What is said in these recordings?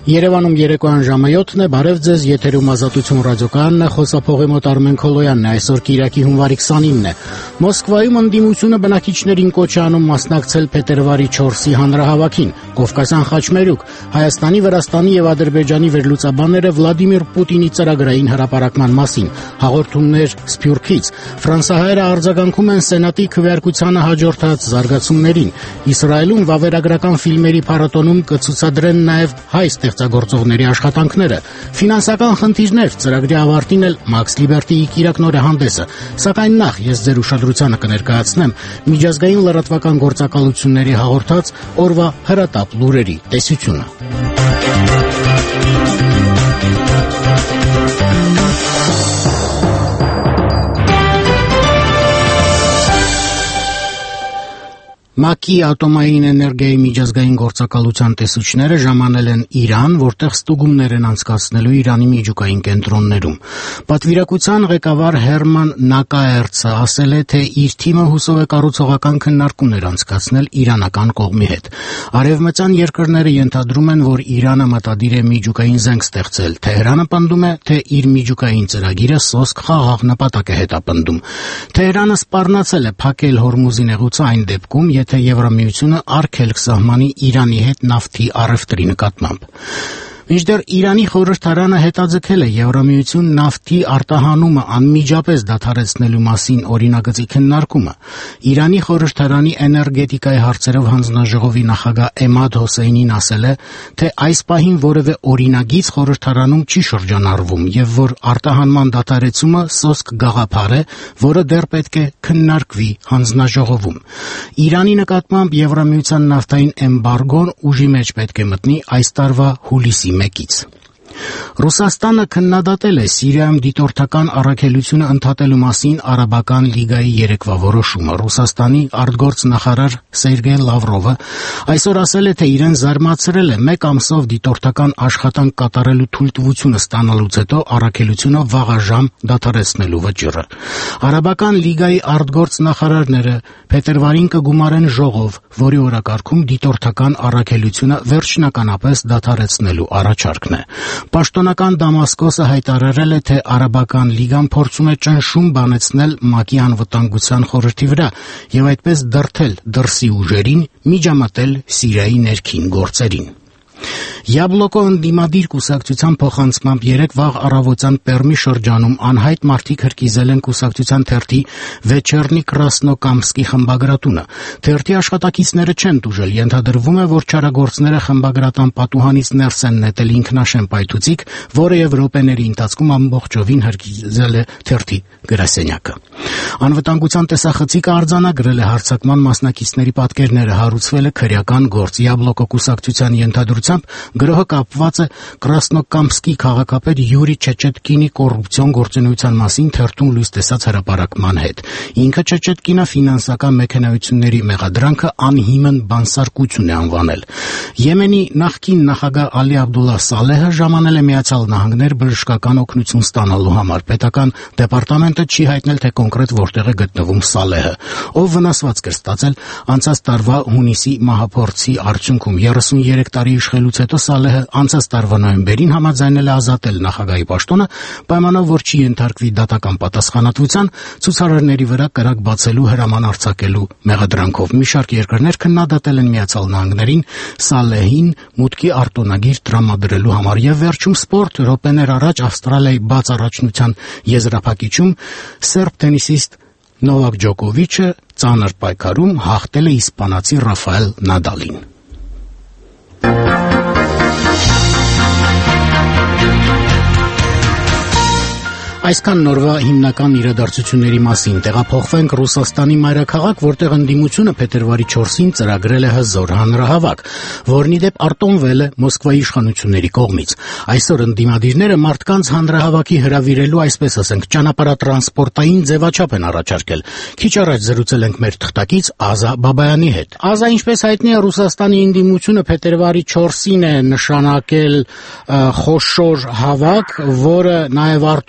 Երևանում երեկոյան ժամը 7-ն է, բարև ձեզ, եթերում Ազատություն ռադիոկայանն է, խոսափողի մոտ Արմեն Քոլոյանն է, այսօր Կիրակի հունվարի 29-ն է։ Մոսկվայում ընդդիմությունը բնակիչներին կոչ է անում մասնակցել փետրվարի 4-ի հանրահավաքին։ Կովկասյան խաչմերուկ, Հայաստանի, Վրաստանի եւ Ադրբեջանի վերլուծաբանները Վլադիմիր Պուտինի ծրագրային հրապարակման մասին, հաղորդումներ Սփյուռքից, ֆրանսահայերը արձագանքում են Սենատի քվեարկությանը հաջորդած զարգացումներին, Իսրայելում վավերագրական ֆիլմերի փառատոնում կցուցադրեն նաեւ հայ ստեղծագործողների աշխատանքները, ֆինանսական խնդիրներ, ծրագրի ավարտին էլ Max Liberty-ի կիրակնորահանդեսը, սակայն նախ ես ձեր ուշադրությանը կներկայացնեմ միջազգային լրատվական գործակալությունների հաղորդած օրվա հրատապ լուրերի տեսությունը։ ՄԱԿ-ի ատոմային էներգիայի միջազգային գործակալության տեսուչները ժամանել են Իրան, որտեղ ստուգումներ են անցկացնելու Իրանի միջուկային կենտրոններում։ Պատվիրակության ղեկավար Հերման Նակաերցը ասել է, թե իր թիմը հուսով է կառուցողական քննարկումներ անցկացնել իրանական կողմի հետ։ Արևմտյան երկրները ենթադրում են, որ Իրանը մտադիր է միջուկային զենք ստեղծել։ Թեհրանը պնդում է, թե իր միջուկային ծրագիրը սոսկ խաղաղ նպատակ է հետապնդում։ Թեհրանը սպառնացել է փակել Հորմուզի նեղուցը այն դեպքում, եթե Եվրամիությունը արգելք սահմանի Իրանի հետ նավթի առևտրի նկատմամբ։ Մինչդեռ Իրանի խորհրդարանը հետաձգել է Եվրամիություն նավթի արտահանումը անմիջապես դադարեցնելու մասին օրինագծի քննարկումը։ Իրանի խորհրդարանի էներգետիկայի հարցերով հանձնաժողովի նախագահ Էմադ Հոսեյնին ասել է, թե այս պահին որևէ օրինագիծ խորհրդարանում չի շրջանառվում եւ որ արտահանման դադարեցումը սոսկ գաղափար է, որը դեռ պետք է քննարկվի հանձնաժողովում։ Իրանի նկատմամբ Եվրամիության նավթային էմբարգոն ուժի մեջ պետք է մտնի այս տարվա հուլիսի 1-ից։ Ռուսաստանը քննադատել է Սիրիայում դիտորդական առաքելությունը ընդհատելու մասին Արաբական լիգայի երեկվա որոշումը։ Ռուսաստանի արտգործնախարար Սերգեյ Լավրովը այսօր ասել է, թե իրեն զարմացրել է 1 ամսով դիտորդական աշխատանք կատարելու թույլտվությունը ստանալուց հետո առաքելությունը վաղաժամ դադարեցնելու վճիռը։ Արաբական լիգայի արտգործնախարարները փետրվարին կգումարեն ժողով, որի օրակարգում դիտորդական առաքելությունը վերջնականապես դադարեցնելու առաջարկն է։ Պաշտոնական Դամասկոսը հայտարարել է, թե Արաբական լիգան փորձում է ճնշում բանեցնել ՄԱԿ-ի անվտանգության խորհրդի վրա եւ այդպես դրդել դրսի ուժերին միջամտել Սիրիայի ներքին գործերին։ Յաբլոկո ընդդիմադիր կուսակցության փոխանցմամբ երեկ վաղ առավոտյան Պերմի շրջանում անհայտ մարդիկ հրկիզել են կուսակցության թերթի Վեչերնի Կրասնոկամսկի խմբագրատունը։ Թերթի աշխատակիցները չեն տուժել, ենթադրվում է, որ չարագործները խմբագրատան պատուհանից ներս են նետել ինքնաշեն պայթուցիկ, որը եւ րոպեների ընթացքում ամբողջովին հրկիզել է թերթի գրասենյակը։ Անվտանգության տեսախցիկը արձանագրել է հարձակման մասնակիցների պատկերները, հարուցվել է քրեական գործ։ Յաբլոկո կուսակցության ենթադրությամբ գրոհը կապված է Կրասնոկամսկի քաղաքապետ Յուրի Չեչետկինի կոռուպցիոն գործունեության մասին թերթում լույս տեսած հրապարակման հետ։ Ինքը Չեչետկինը ֆինանսական մեքենայությունների մեղադրանքը անհիմն բանսարկություն է անվանել։ Եմենի նախկին նախագահ Ալի Աբդուլլահ Սալեհը ժամանել է Միացյալ Նահանգներ բժշկական օգնություն ստանալու համար։ Պետական դեպարտամենտը չի հայտնել, թե կոնկրետ որտեղ է գտնվում Սալեհը, ով վնասվածք էր ստացել անցած տարվա հունիսի մահափորձի արդյունքում։ 33 տարի իշխելուց հետո Սալեհը անցած տարվա նոյեմբերին համաձայնել է ազատել նախագահի պաշտոնը, պայմանով որ չի ենթարկվի դատական պատասխանատվության, ցուցարարների վրա կրակ բացելու հրաման արձակելու մեղադրանքով։ Մի շարք երկրներ քննադատել են Միացյալ Նահանգներին Սալեհին մուտքի արտոնագիր տրամադրելու համար եւ վերջում սպորտ րոպեներ առաջ Ավստրալիայի բաց առաջնության եզրափակիչում սերբ տենիսիստ Նովակ Ջոկովիչը ծանր պայքարում հաղթել է իսպանացի Ռաֆայել Նադալին։ Այսքան նորվա հիմնական իրադարձությունների մասին տեղափոխվենք Ռուսաստանի մայրաքաղաք, որտեղ ընդդիմությունը փետրվարի 4-ին ծրագրել է հզոր հանրահավաք, որն ի դեպ արտոնվել է Մոսկվայի իշխանությունների կողմից։ Այսօր ընդդիմադիրները մարդկանց հանրահավաքի հրավիրելու, այսպես ասենք, ճանապարհատրանսպորտային ձևաչափ են առաջարկել։ Քիչ առաջ զրուցել ենք մեր թղթակից Ազա Բաբայանի հետ։ Ազա, ինչպես հայտնի է, Ռուսաստանի ընդդիմությունը փետրվարի 4-ին է նշանակել խոշոր հավաք, որը նաև արտոնվել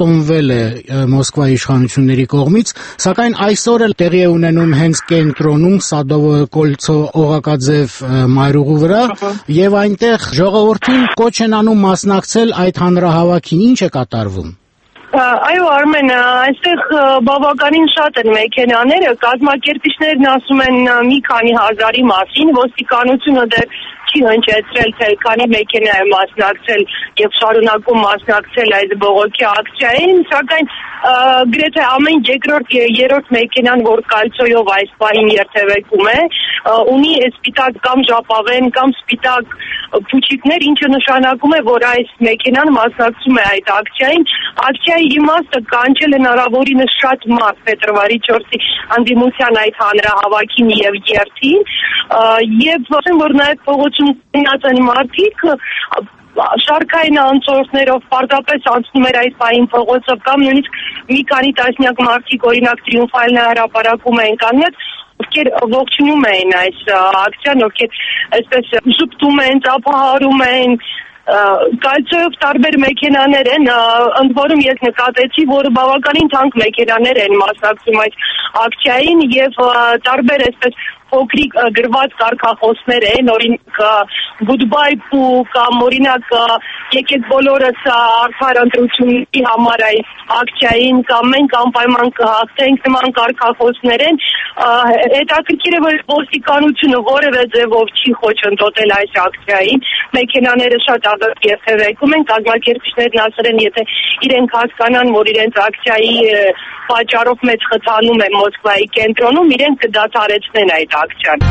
կոչվել է Մոսկվայի իշխանությունների կողմից, սակայն այսօր էլ տեղի է ունենում հենց կենտրոնում Սադովո Կոլցո օղակաձև մայրուղու վրա, եւ այնտեղ ժողովրդին կոչ են անում մասնակցել այդ հանրահավաքին։ Ինչ է կատարվում։ Այո, Արմեն, այստեղ բավականին շատ են մեքենաները, կազմակերպիչներն ասում են մի քանի հազարի մասին, ոստիկանությունը դեռ չի հնչեցրել, թե քանի մեքենա է մասնակցել եւ շարունակում մասնակցել այդ բողոքի ակցիային, սակայն գրեթե ամեն երրորդ մեքենան, որ կալցոյով այս պահին երթևեկում է, ունի սպիտակ կամ ժապավեն կամ սպիտակ փուչիկներ, ինչը նշանակում է, որ այս մեքենան մասնակցում է այդ ակցիային։ Ակցիայի իմաստը կանչել հնարավորինս շատ մարդ փետրվարի 4-ի հանդիմության այդ հանրահավաքին եւ երթին, եւ ասեմ, որ նաեւ փողոցում գնաց են մարդիկ շարքային անցորդներով պարզապես անցնում էր այդ պահին փողոցով կամ նույնիսկ մի քանի տասնյակ մարդիկ օրինակ տրիումֆալ հրապարակում էին կանգնել, ովքեր ողջունում էին այս ակցիան, ովքեր այսպես շփթում են, ծափահարում են, կալցոյով տարբեր մեքենաներ են, ընդ որում ես նկատեցի, որ բավականին թանկ մեքենաներ են մասնակցում այս ակցիային եւ տարբեր այսպես փոքրիկ գրված կարգախոսներ են, օրինակ goodbye poo կամ օրինակ եկեք բոլորս արդար ընտրությունների համար այս ակցիային կամ մենք անպայման կհաղթենք նման կարգախոսներ են։ Հետաքրքիր է, որ ոստիկանությունը որևէ ձևով չի խոչընդոտել այս ակցիային, մեքենաները շատ ադակ երթևեկում են, կազմակերպիչներն ասել են, եթե իրենք հասկանան, որ իրենց ակցիայի պատճառով մեծ խթանում է Մոսկվայի կենտրոնում, իրենք կդադարեցնեն այդ ակցիան։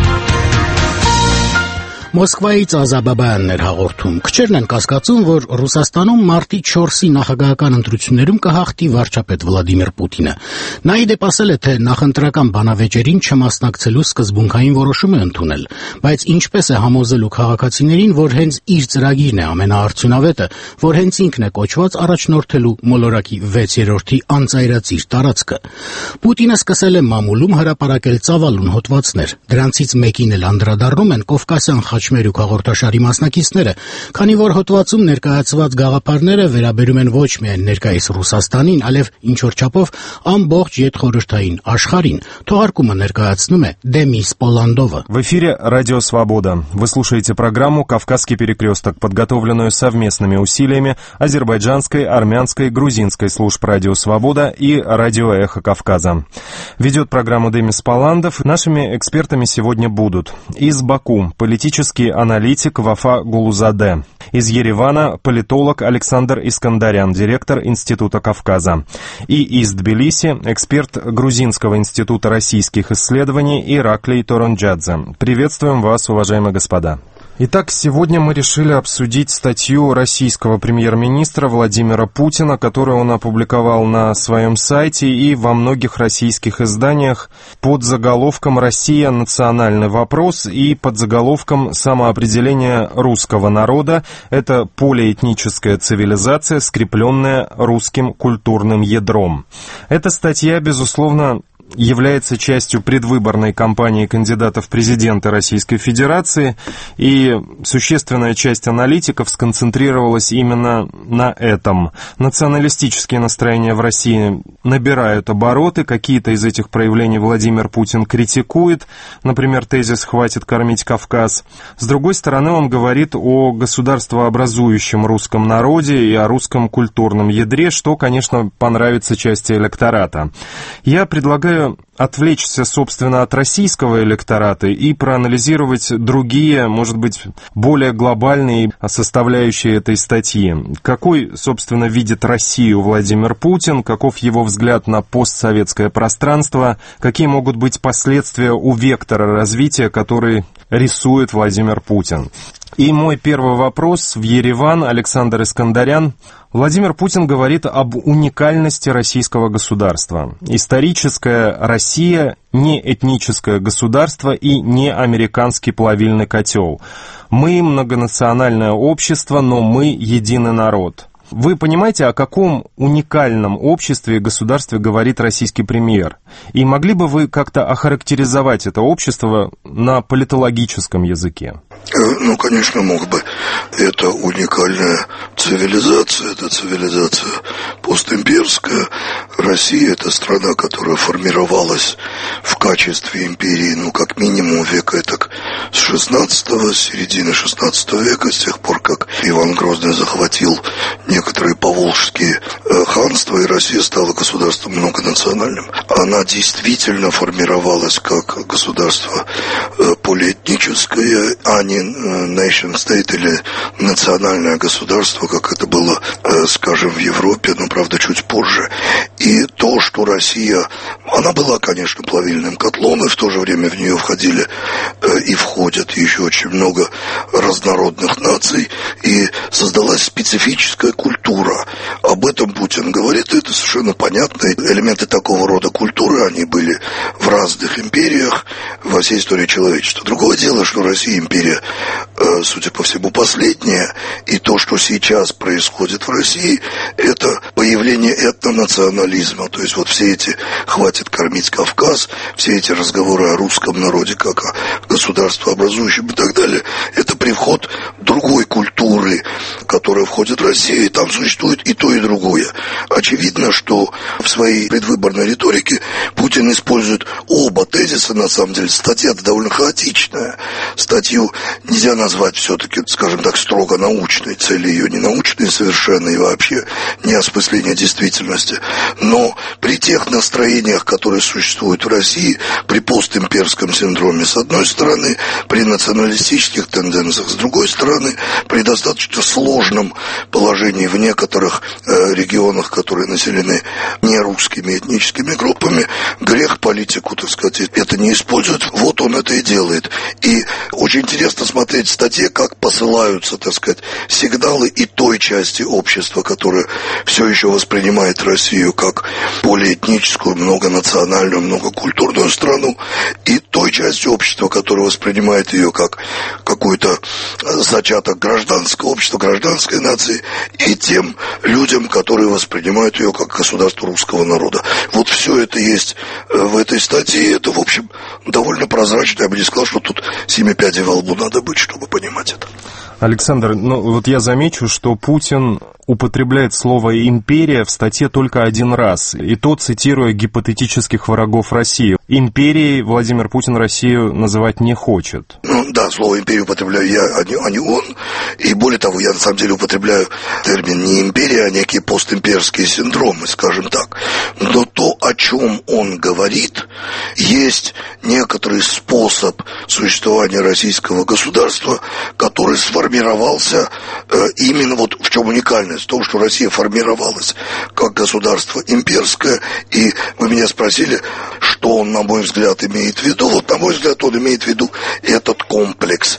Մոսկվայից Ազաբաբայանն էր հաղորդում։ Քչերն են կասկածում, որ Ռուսաստանում մարտի 4-ի նախագահական ընտրություններում կհաղթի վարչապետ Վլադիմիր Պուտինը։ Նա ի դեպ ասել է, թե նախընտրական բանավեճերին չմասնակցելու սկզբունքային որոշում է ընդունել, բայց ինչպես է համոզելու քաղաքացիներին, որ հենց իր ծրագիրն է ամենաարդյունավետը, որ հենց ինքն է կոչված առաջնորդելու մոլորակի 6-րդի անծայրածիր տարածքը։ Պուտինը սկսել է մամուլում հրապարակել ծավալուն հոդվածներ։ Դրանցից մեկին էլ անդրադառնում են Կովկասյան Խաչմերուկ հաղորդաշարի մասնակիցները, քանի որ հոդվածում ներկայացված գաղափարները վերաբերում են ոչ միայն ներկայիս Ռուսաստանին, այլև ինչ-որ չափով ամբողջ յետխորհրդային աշխարհին։ Թողարկումը ներկայացնում է Դեմիս Պոլանդովը։ В эфире «Радио Свобода». Вы слушаете программу «Кавказский перекресток», подготовленную совместными усилиями азербайджанской, армянской, грузинской служб «Радио Свобода» и «Радио Эхо Кавказа». Ведет программу Демис Поландов. Нашими экспертами сегодня будут из Баку политический аналитик Вафа Гулузаде, из Еревана политолог Александр Искандарян, директор Института Кавказа, и из Тбилиси эксперт Грузинского института российских исследований Ираклий Торонджадзе. Приветствуем вас, уважаемые господа. Итак, сегодня мы решили обсудить статью российского премьер-министра Владимира Путина, которую он опубликовал на своем сайте и во многих российских изданиях под заголовком «Россия. Национальный вопрос» и под заголовком «Самоопределение русского народа. Это полиэтническая цивилизация, скрепленная русским культурным ядром». Эта статья, безусловно, является частью предвыборной кампании кандидатов в президенты Российской Федерации, и существенная часть аналитиков сконцентрировалась именно на этом. Националистические настроения в России набирают обороты, какие-то из этих проявлений Владимир Путин критикует, например, тезис «хватит кормить Кавказ». С другой стороны, он говорит о государствообразующем русском народе и о русском культурном ядре, что, конечно, понравится части электората. Я предлагаю отвлечься, собственно, от российского электората и проанализировать другие, может быть, более глобальные составляющие этой статьи. Какой, собственно, видит Россию Владимир Путин, каков его взгляд на постсоветское пространство, какие могут быть последствия у вектора развития, который рисует Владимир Путин. И мой первый вопрос в Ереван, Александр Искандарян. Владимир Путин говорит об уникальности российского государства. Историческая Россия не этническое государство и не американский плавильный котел. Мы многонациональное общество, но мы единый народ. Вы понимаете, о каком уникальном обществе и государстве говорит российский премьер? И могли бы вы как-то охарактеризовать это общество на политологическом языке? Ну, конечно, мог бы. это уникальная цивилизация, это цивилизация постимперская. Россия — это страна, которая формировалась в качестве империи, как минимум века так с 16-го, с середины 16 века, с тех пор, как Иван Грозный захватил некоторые поволжские ханства, и Россия стала государством многонациональным. Она действительно формировалась как государство полиэтническое, а не nation state или национальное государство, как это было, скажем, в Европе, но, правда, чуть позже. И то, что Россия, она была, конечно, плавильным котлом, и в то же время в нее входили и входят еще очень много разнородных наций, и создалась специфическая культура. Об этом Путин говорит, и это совершенно понятно. Элементы такого рода культуры, они были в разных империях во всей истории человечества. Другое дело, что Россия империя, судя по всему, последняя, и то, что сейчас происходит в России, это появление этнонационализма. То есть вот все эти «хватит кормить Кавказ», все эти разговоры о русском народе как о государствообразующем и так далее, это приход другой культуры, которая входит в Россию, и там существует и то, и другое. Очевидно, что в своей предвыборной риторике Путин использует оба тезиса, на самом деле. Статья-то довольно хаотичная. Статью нельзя назвать все-таки, скажем так, строго научной. Цели ее не научные совершенно и вообще не осмысление действительности. Но при тех настроениях, которые существуют в России, при постимперском синдроме с одной стороны, при националистических тенденциях с другой стороны, при достаточно сложном положении в некоторых регионах, которые населены нерусскими этническими группами, грех политику, так сказать, это не использует. Вот он это и делает. И очень интересно смотреть в статье, как посылаются, так сказать, сигналы и той части общества, которая все еще воспринимает Россию как полиэтническую, многонациональную, многокультурную страну, и той части общества, которая воспринимает ее как какой-то зачаток гражданского общества, гражданской нации, и тем людям, которые воспринимают ее как государство русского народа. Вот все это есть в этой статье. Это, в общем, довольно прозрачно. Я бы не сказал, что тут 7 пядей во лбу надо быть, чтобы понимать это. Александр, вот я замечу, что Путин употребляет слово «империя» в статье только один раз, и то цитируя гипотетических врагов России. Империей Владимир Путин Россию называть не хочет. Да, слово «империя» употребляю я, а не он. И более того, я на самом деле употребляю термин не империя, а некие постимперские синдромы, скажем так. Но то, о чем он говорит, есть некоторый способ существования российского государства, который сформировался именно вот в чем уникальность. В том, что Россия формировалась как государство имперское. И вы меня спросили, что он, на мой взгляд, имеет в виду. Вот, на мой взгляд, он имеет в виду этот комплекс,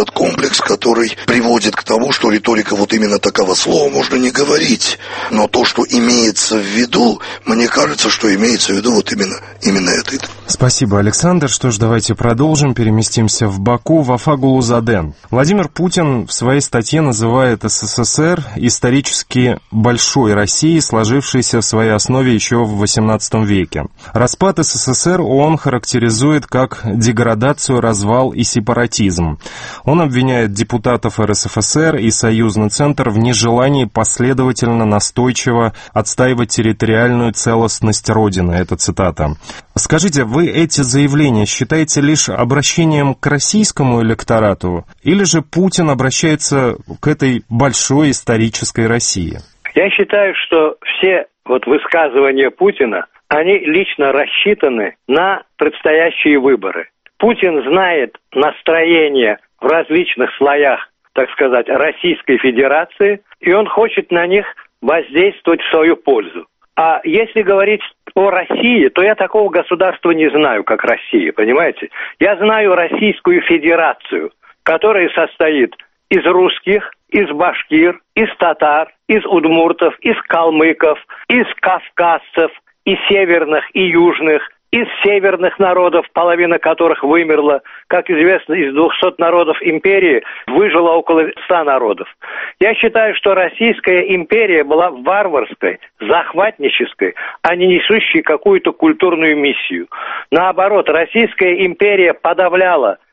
который приводит к тому, что риторика вот именно такого слова можно не говорить. Но то, что имеется в виду, мне кажется, что имеется в виду вот именно это. Спасибо, Александр. Что ж, давайте продолжим. Переместимся в Баку, в Афагулу-Заден. Владимир Путин в своей статье называет СССР исторически большой Россией, сложившейся в своей основе еще в XVIII веке. Распад СССР он характеризует как деградацию, развал и сепаратизм. Он обвиняет депутатов РСФСР и Союзный Центр в нежелании последовательно, настойчиво отстаивать территориальную целостность Родины. Это цитата. Скажите, вы эти заявления считаете лишь обращением к российскому электорату, или же Путин обращается к этой большой исторической России? Я считаю, что все высказывания Путина, они лично рассчитаны на предстоящие выборы. Путин знает настроение в различных слоях, так сказать, Российской Федерации, и он хочет на них воздействовать в свою пользу. А если говорить о России, то я такого государства не знаю, как Россия, понимаете? Я знаю Российскую Федерацию, которая состоит из русских, из башкир, из татар, из удмуртов, из калмыков, из кавказцев, и северных, и южных, из северных народов, половина которых вымерла. Как известно, из 200 народов империи выжило около 100 народов. Я считаю, что Российская империя была варварской, захватнической, а не несущей какую-то культурную миссию. Наоборот, Российская империя подавляла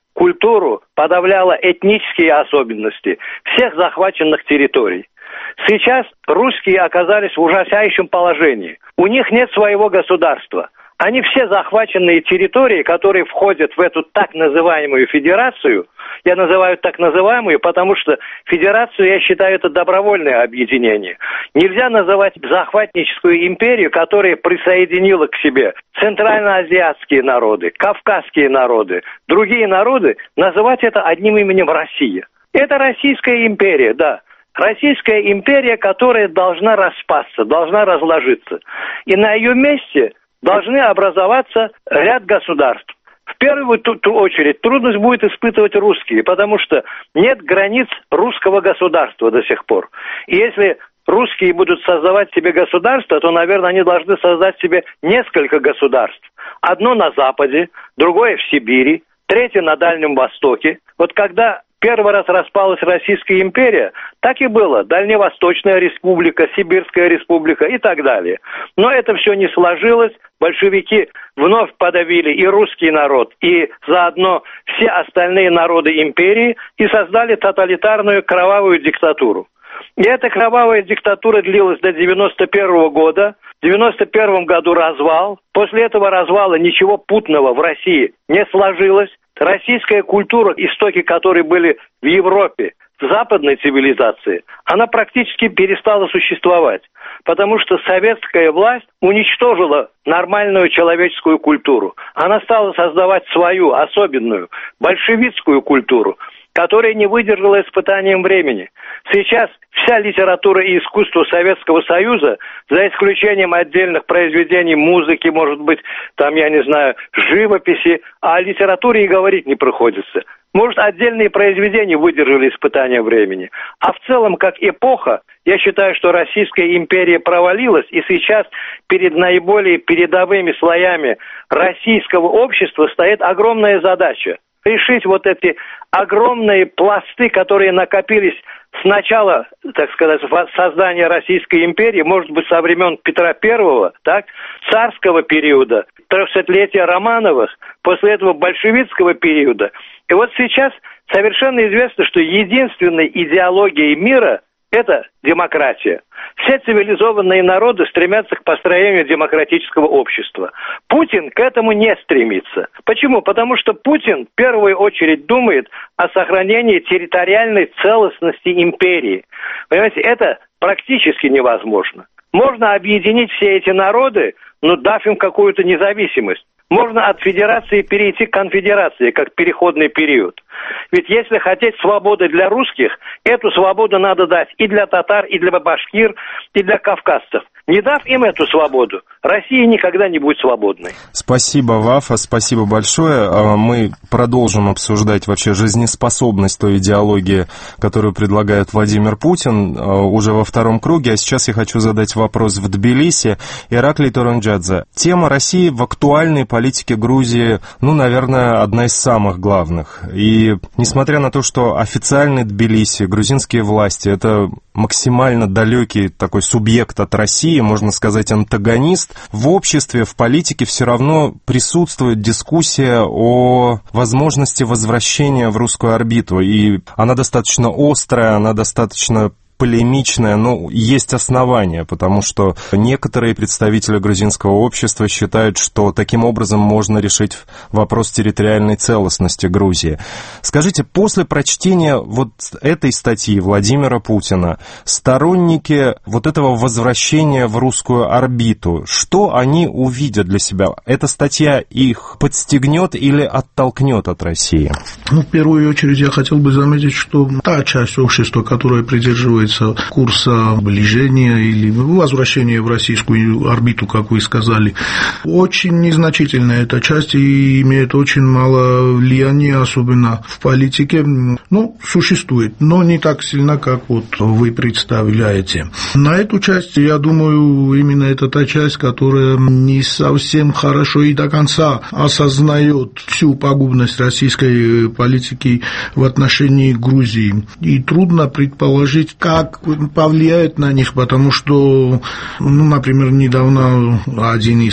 культуру, подавляла этнические особенности всех захваченных территорий. Сейчас русские оказались в ужасающем положении. У них нет своего государства. Они все захваченные территории, которые входят в эту так называемую федерацию, я называю так называемую, потому что федерацию, я считаю, это добровольное объединение. Нельзя называть захватническую империю, которая присоединила к себе центральноазиатские народы, кавказские народы, другие народы, называть это одним именем Россия. Это Российская империя, да. Российская империя, которая должна распасться, должна разложиться. И на ее месте должны образоваться ряд государств. В первую очередь трудность будет испытывать русские, потому что нет границ русского государства до сих пор. И если русские будут создавать себе государство, то, наверное, они должны создать себе несколько государств. Одно на Западе, другое в Сибири, третье на Дальнем Востоке. Вот когда первый раз распалась Российская империя, так и было. Дальневосточная республика, Сибирская республика и так далее. Но это все не сложилось. Большевики вновь подавили и русский народ, и заодно все остальные народы империи и создали тоталитарную кровавую диктатуру. И эта кровавая диктатура длилась до 91 года. В 91 году развал. После этого развала ничего путного в России не сложилось. Российская культура, истоки которой были в Европе, в западной цивилизации, она практически перестала существовать, потому что советская власть уничтожила нормальную человеческую культуру. Она стала создавать свою особенную большевистскую культуру, которая не выдержала испытанием времени. Сейчас вся литература и искусство Советского Союза, за исключением отдельных произведений музыки, может быть, там, я не знаю, живописи, о литературе и говорить не приходится. Может, отдельные произведения выдержали испытания времени. А в целом, как эпоха, я считаю, что Российская империя провалилась, и сейчас перед наиболее передовыми слоями российского общества стоит огромная задача. Решить вот эти огромные пласты, которые накопились с начала, так сказать, создания Российской империи, может быть, со времен Петра I, так, царского периода, 300-летия Романовых, после этого большевистского периода. И вот сейчас совершенно известно, что единственной идеологией мира – это демократия. Все цивилизованные народы стремятся к построению демократического общества. Путин к этому не стремится. Почему? Потому что Путин в первую очередь думает о сохранении территориальной целостности империи. Понимаете, это практически невозможно. Можно объединить все эти народы, но дав им какую-то независимость. Можно от федерации перейти к конфедерации, как переходный период. Ведь если хотеть свободы для русских, эту свободу надо дать и для татар, и для башкир, и для кавказцев. Не дав им эту свободу, Россия никогда не будет свободной. Спасибо, Вафа, спасибо большое. Мы продолжим обсуждать вообще жизнеспособность той идеологии, которую предлагает Владимир Путин, уже во втором круге. А сейчас я хочу задать вопрос в Тбилиси. Ираклий Торунджадзе. Тема России в актуальной политике Грузии, наверное, одна из самых главных. И несмотря на то, что официальный Тбилиси, грузинские власти, это максимально далекий такой субъект от России, можно сказать, антагонист, в обществе, в политике все равно присутствует дискуссия о возможности возвращения в русскую орбиту. И она достаточно острая, она достаточно полемичная, но есть основания, потому что некоторые представители грузинского общества считают, что таким образом можно решить вопрос территориальной целостности Грузии. Скажите, после прочтения вот этой статьи Владимира Путина, сторонники вот этого возвращения в русскую орбиту, что они увидят для себя? Эта статья их подстегнет или оттолкнет от России? В первую очередь я хотел бы заметить, что та часть общества, которая придерживается курса сближения или возвращения в российскую орбиту, как вы сказали, очень незначительная эта часть и имеет очень мало влияния, особенно в политике. Существует, но не так сильно, как вот вы представляете. На эту часть, я думаю, именно это та часть, которая не совсем хорошо и до конца осознает всю пагубность российской политики в отношении Грузии. И трудно предположить, как повлияет на них, потому что, например, недавно один из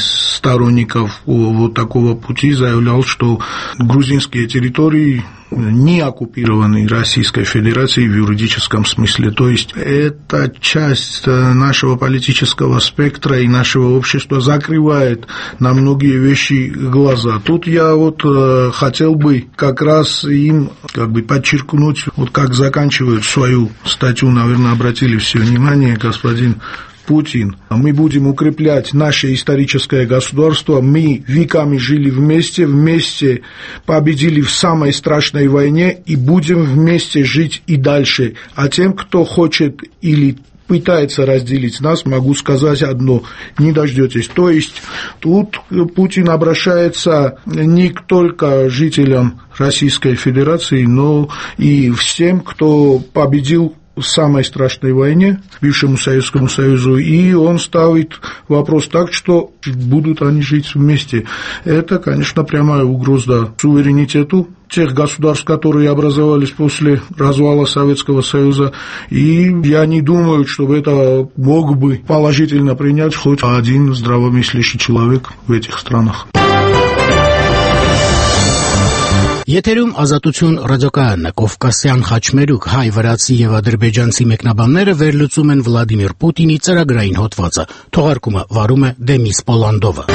сторонников вот такого пути заявлял, что грузинские территории не оккупированы Российской Федерацией в юридическом смысле. То есть эта часть нашего политического спектра и нашего общества закрывает на многие вещи глаза. Тут я вот хотел бы как раз им подчеркнуть, вот как заканчивают свою статью, наверное, обратили все внимание, господин Путин. Мы будем укреплять наше историческое государство, мы веками жили вместе победили в самой страшной войне и будем вместе жить и дальше. А тем, кто хочет или пытается разделить нас, могу сказать одно: не дождетесь. То есть тут Путин обращается не только жителям Российской Федерации, но и всем, кто победил в самой страшной войне, бывшему Советскому Союзу, и он ставит вопрос так, что будут они жить вместе. Это, конечно, прямая угроза суверенитету тех государств, которые образовались после развала Советского Союза, и я не думаю, чтобы это мог бы положительно принять хоть один здравомыслящий человек в этих странах. Եթերում Ազատություն ռադիոկայանն է, Կովկասյան խաչմերուկ հայ, վրացի եւ ադրբեջանցի մեկնաբանները վերլուծում են Վլադիմիր Պուտինի ծրագրային հոդվածը։ Թողարկումը վարում է Դեմիս Պոլանդովը։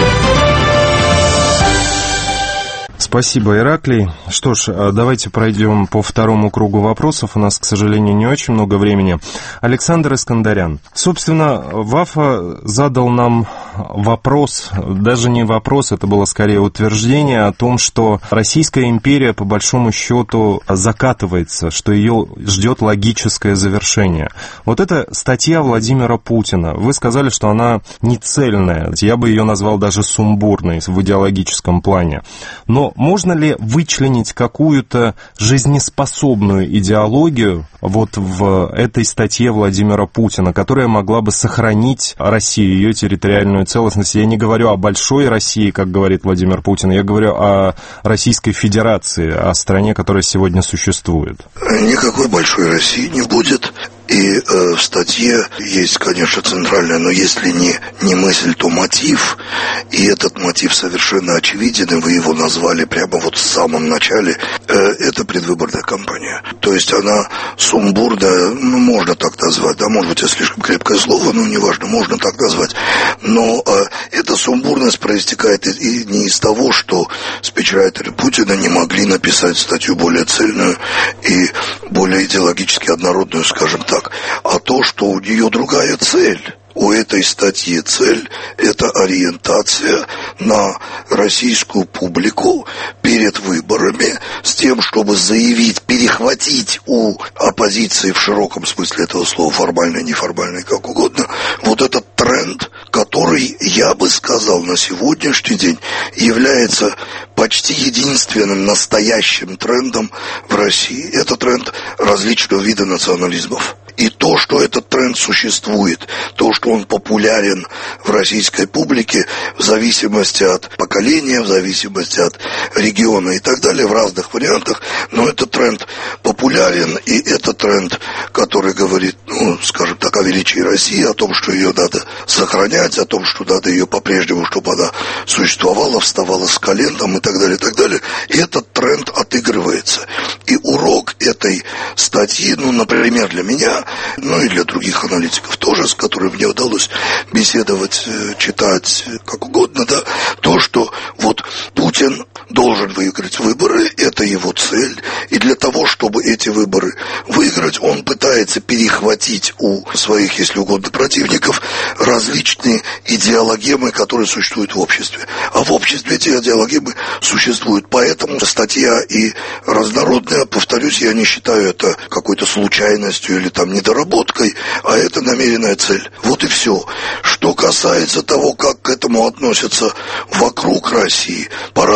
Спасибо, Ираклий. Что ж, давайте пройдем по второму кругу вопросов. У нас, к сожалению, не очень много времени. Александр Искандарян. Собственно, Вафа задал нам вопрос, даже не вопрос, это было скорее утверждение о том, что Российская империя, по большому счету, закатывается, что ее ждет логическое завершение. Вот эта статья Владимира Путина, вы сказали, что она не цельная. Я бы ее назвал даже сумбурной в идеологическом плане. Но можно ли вычленить какую-то жизнеспособную идеологию вот в этой статье Владимира Путина, которая могла бы сохранить Россию, ее территориальную целостность? Я не говорю о большой России, как говорит Владимир Путин, я говорю о Российской Федерации, о стране, которая сегодня существует. Никакой большой России не будет. И в статье есть, конечно, центральная, но если не мысль, то мотив. И этот мотив совершенно очевиден, и вы его назвали прямо вот в самом начале. Это предвыборная кампания. То есть она сумбурная, можно так назвать, да, может быть, это слишком крепкое слово, но неважно, можно так назвать. Но эта сумбурность проистекает и не из того, что спичрайтеры Путина не могли написать статью более цельную и более идеологически однородную, скажем так, а то, что у нее другая цель. У этой статьи цель – это ориентация на российскую публику перед выборами с тем, чтобы заявить, перехватить у оппозиции в широком смысле этого слова, формальный, неформальный, как угодно, вот этот тренд, который, я бы сказал, на сегодняшний день является почти единственным настоящим трендом в России. Это тренд различного вида национализмов. И то, что этот тренд существует, то, что он популярен в российской публике в зависимости от поколения, в зависимости от региона и так далее, в разных вариантах, но этот тренд популярен, и это тренд, который говорит, скажем так, о величии России, о том, что ее надо сохранять, о том, что надо ее по-прежнему, чтобы она существовала, вставала с колен там, и так далее, и так далее. И этот тренд отыгрывается. И урок этой статьи, например, для меня, и для других аналитиков тоже, с которыми мне удалось беседовать, читать, как угодно, да, то, что вот Путин должен выиграть выборы, это его цель, и для того, чтобы эти выборы выиграть, он пытается перехватить у своих, если угодно, противников различные идеологемы, которые существуют в обществе. А в обществе эти идеологемы существуют, поэтому статья и разнородная, повторюсь, я не считаю это какой-то случайностью или там недоработкой, а это намеренная цель. Вот и все. Что касается того, как к этому относятся вокруг России, по-разному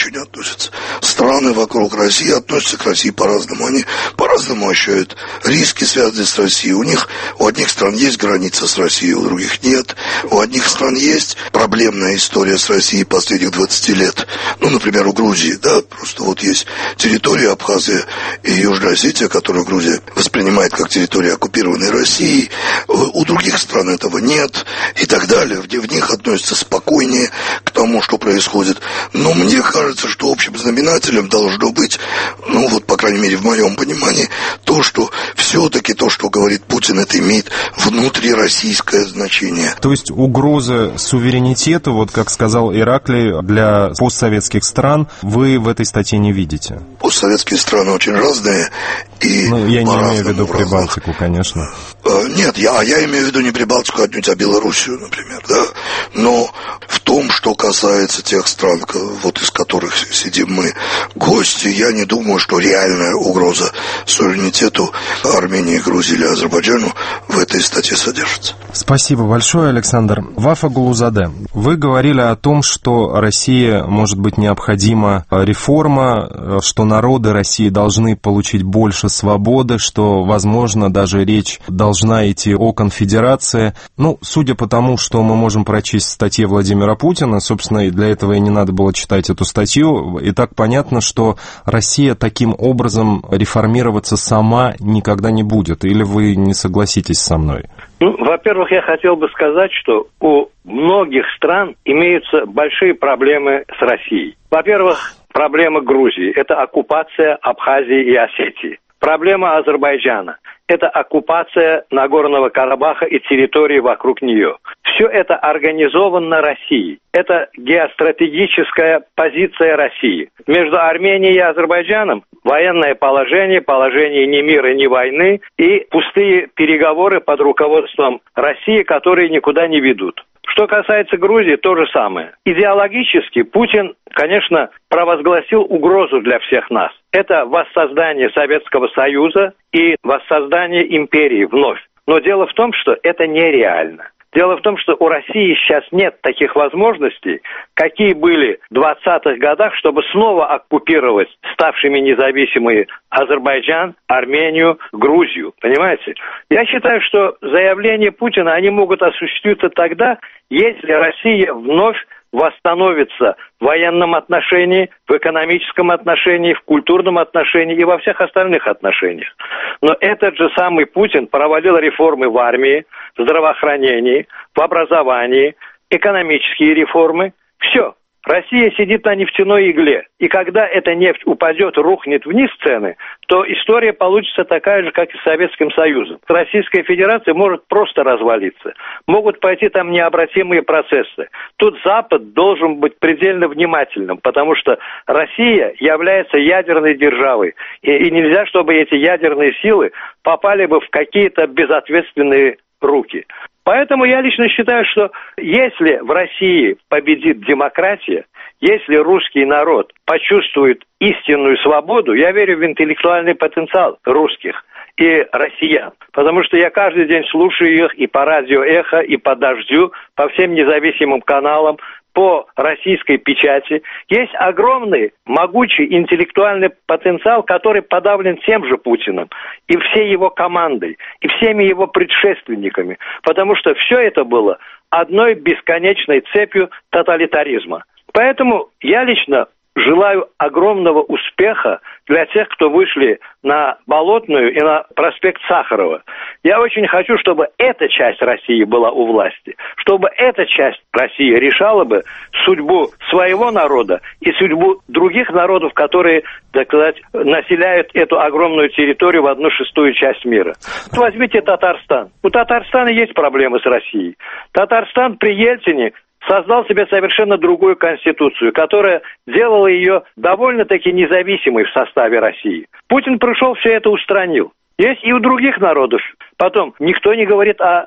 очень относятся. Страны вокруг России относятся к России по-разному. Они по-разному ощущают риски, связанные с Россией. У одних стран есть граница с Россией, у других нет. У одних стран есть проблемная история с Россией последних 20 лет. Ну, например, у Грузии, да, просто вот есть территория Абхазия и Южная Осетия, которую Грузия воспринимает как территорию, оккупированной Россией. У других стран этого нет и так далее. В них относятся спокойнее к тому, что происходит. Но мне кажется, что общим знаменателем должно быть, ну вот, по крайней мере, в моем понимании, то, что все-таки то, что говорит Путин, это имеет внутрироссийское значение. То есть угрозы суверенитету, вот как сказал Ираклий, для постсоветских стран вы в этой статье не видите? Постсоветские страны очень разные. И ну, я не имею в виду Прибалтику, конечно. Нет, я имею в виду не Прибалтику, отнюдь, а Белоруссию, например, да. Но в том, что касается тех стран, вот из которых сидим мы, гости, я не думаю, что реальная угроза суверенитету Армении, Грузии или Азербайджану в этой статье содержится. Спасибо большое, Александр. Вафа Гулузаде, вы говорили о том, что России может быть необходима реформа, что народы России должны получить больше свободы, что, возможно, даже речь должна идти о конфедерации. Ну, судя по тому, что мы можем прочесть в статье Владимира Путина, собственно, и для этого и не надо было читать эту статью, и так понятно, что Россия таким образом реформироваться сама никогда не будет. Или вы не согласитесь со мной? Ну, во-первых, я хотел бы сказать, что у многих стран имеются большие проблемы с Россией. Во-первых, проблема Грузии – это оккупация Абхазии и Осетии. Проблема Азербайджана – это оккупация Нагорного Карабаха и территории вокруг нее. Все это организовано Россией. Это геостратегическая позиция России. Между Арменией и Азербайджаном военное положение, положение ни мира, ни войны и пустые переговоры под руководством России, которые никуда не ведут. Что касается Грузии, то же самое. Идеологически Путин, конечно, провозгласил угрозу для всех нас. Это воссоздание Советского Союза и воссоздание империи вновь. Но дело в том, что это нереально. Дело в том, что у России сейчас нет таких возможностей, какие были в 20-х годах, чтобы снова оккупировать ставшими независимыми Азербайджан, Армению, Грузию. Понимаете? Я считаю, что заявления Путина, они могут осуществиться тогда, если Россия вновь восстановится в военном отношении, в экономическом отношении, в культурном отношении и во всех остальных отношениях. Но этот же самый Путин проводил реформы в армии, в здравоохранении, в образовании, экономические реформы. Все. Россия сидит на нефтяной игле. И когда эта нефть упадет, рухнет вниз цены, то история получится такая же, как и с Советским Союзом. Российская Федерация может просто развалиться. Могут пойти там необратимые процессы. Тут Запад должен быть предельно внимательным, потому что Россия является ядерной державой. И нельзя, чтобы эти ядерные силы попали бы в какие-то безответственные руки. Поэтому я лично считаю, что если в России победит демократия, если русский народ почувствует истинную свободу, я верю в интеллектуальный потенциал русских и россиян. Потому что я каждый день слушаю их и по радио «Эхо», и по «Дождю», по всем независимым каналам, по российской печати. Есть огромный, могучий интеллектуальный потенциал, который подавлен тем же Путиным и всей его командой, и всеми его предшественниками. Потому что все это было одной бесконечной цепью тоталитаризма. Поэтому я лично желаю огромного успеха для тех, кто вышли на Болотную и на проспект Сахарова. Я очень хочу, чтобы эта часть России была у власти, чтобы эта часть России решала бы судьбу своего народа и судьбу других народов, которые, так сказать, населяют эту огромную территорию в 1/6 часть мира. Возьмите Татарстан. У Татарстана есть проблемы с Россией. Татарстан при Ельцине создал себе совершенно другую конституцию, которая делала ее довольно-таки независимой в составе России. Путин пришел, все это устранил. Есть и у других народов. Потом, никто не говорит о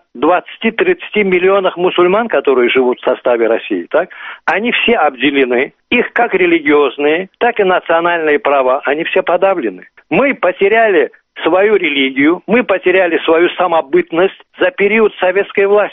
20-30 миллионах мусульман, которые живут в составе России. Так? Они все обделены. Их как религиозные, так и национальные права, они все подавлены. Мы потеряли свою религию, мы потеряли свою самобытность за период советской власти.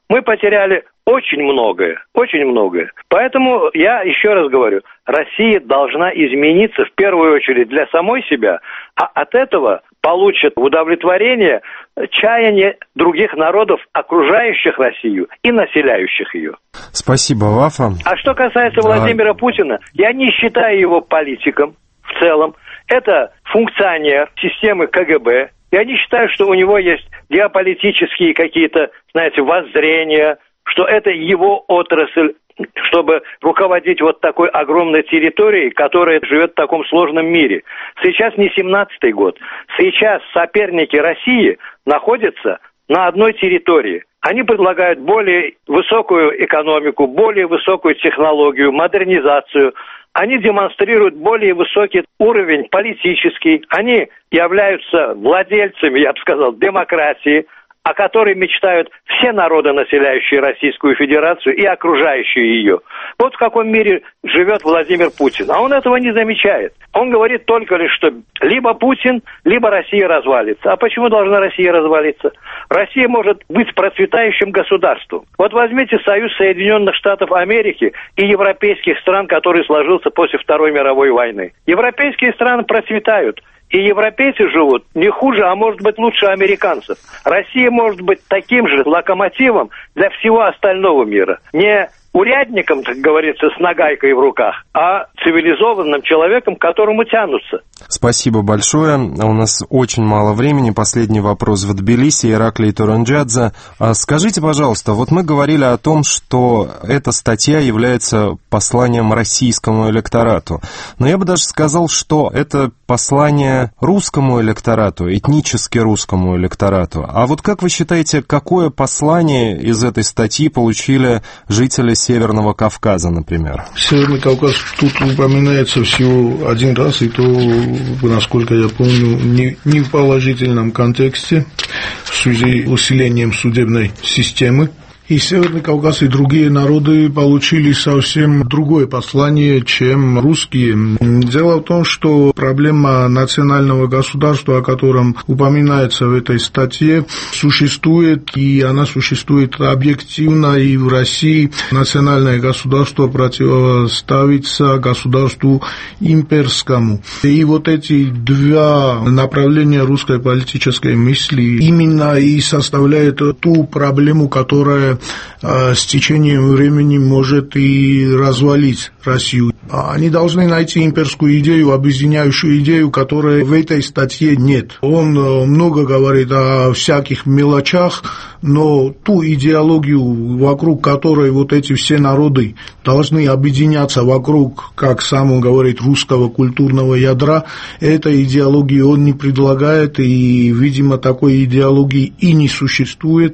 мы потеряли очень многое, очень многое. Поэтому я еще раз говорю, Россия должна измениться в первую очередь для самой себя, а от этого получат удовлетворение чаяния других народов, окружающих Россию и населяющих ее. Спасибо, Вафа. А что касается Владимира Путина, я не считаю его политиком в целом. Это функционер системы КГБ. Я не считаю, что у него есть геополитические какие-то, знаете, воззрения, что это его отрасль, чтобы руководить вот такой огромной территорией, которая живет в таком сложном мире. Сейчас не 17-й год. Сейчас соперники России находятся на одной территории. Они предлагают более высокую экономику, более высокую технологию, модернизацию. Они демонстрируют более высокий уровень политический. Они являются владельцами, я бы сказал, демократии, о которой мечтают все народы, населяющие Российскую Федерацию и окружающие ее. Вот в каком мире живет Владимир Путин. А он этого не замечает. Он говорит только лишь, что либо Путин, либо Россия развалится. А почему должна Россия развалиться? Россия может быть процветающим государством. Вот возьмите Союз Соединенных Штатов Америки и европейских стран, который сложился после Второй мировой войны. Европейские страны процветают. И европейцы живут не хуже, а может быть лучше американцев. Россия может быть таким же локомотивом для всего остального мира. Не урядником, так говорится, с нагайкой в руках, а цивилизованным человеком, к которому тянутся. Спасибо большое. У нас очень мало времени. Последний вопрос в Тбилиси. Ираклий Туранджадзе. Скажите, пожалуйста, вот мы говорили о том, что эта статья является посланием российскому электорату. Но я бы даже сказал, что это послание русскому электорату, этнически русскому электорату. А вот как вы считаете, какое послание из этой статьи получили жители Северного Кавказа, например? Северный Кавказ тут упоминается всего один раз, и то, насколько я помню, не в положительном контексте, в связи с усилением судебной системы. И Северный Кавказ, и другие народы получили совсем другое послание, чем русские. Дело в том, что проблема национального государства, о котором упоминается в этой статье, существует, и она существует объективно, и в России национальное государство противоставится государству имперскому. И вот эти два направления русской политической мысли именно и составляют ту проблему, которая с течением времени может и развалить Россию. Они должны найти имперскую идею, объединяющую идею, которой в этой статье нет. Он много говорит о всяких мелочах, но ту идеологию, вокруг которой вот эти все народы должны объединяться вокруг, как сам он говорит, русского культурного ядра, этой идеологии он не предлагает, и, видимо, такой идеологии и не существует.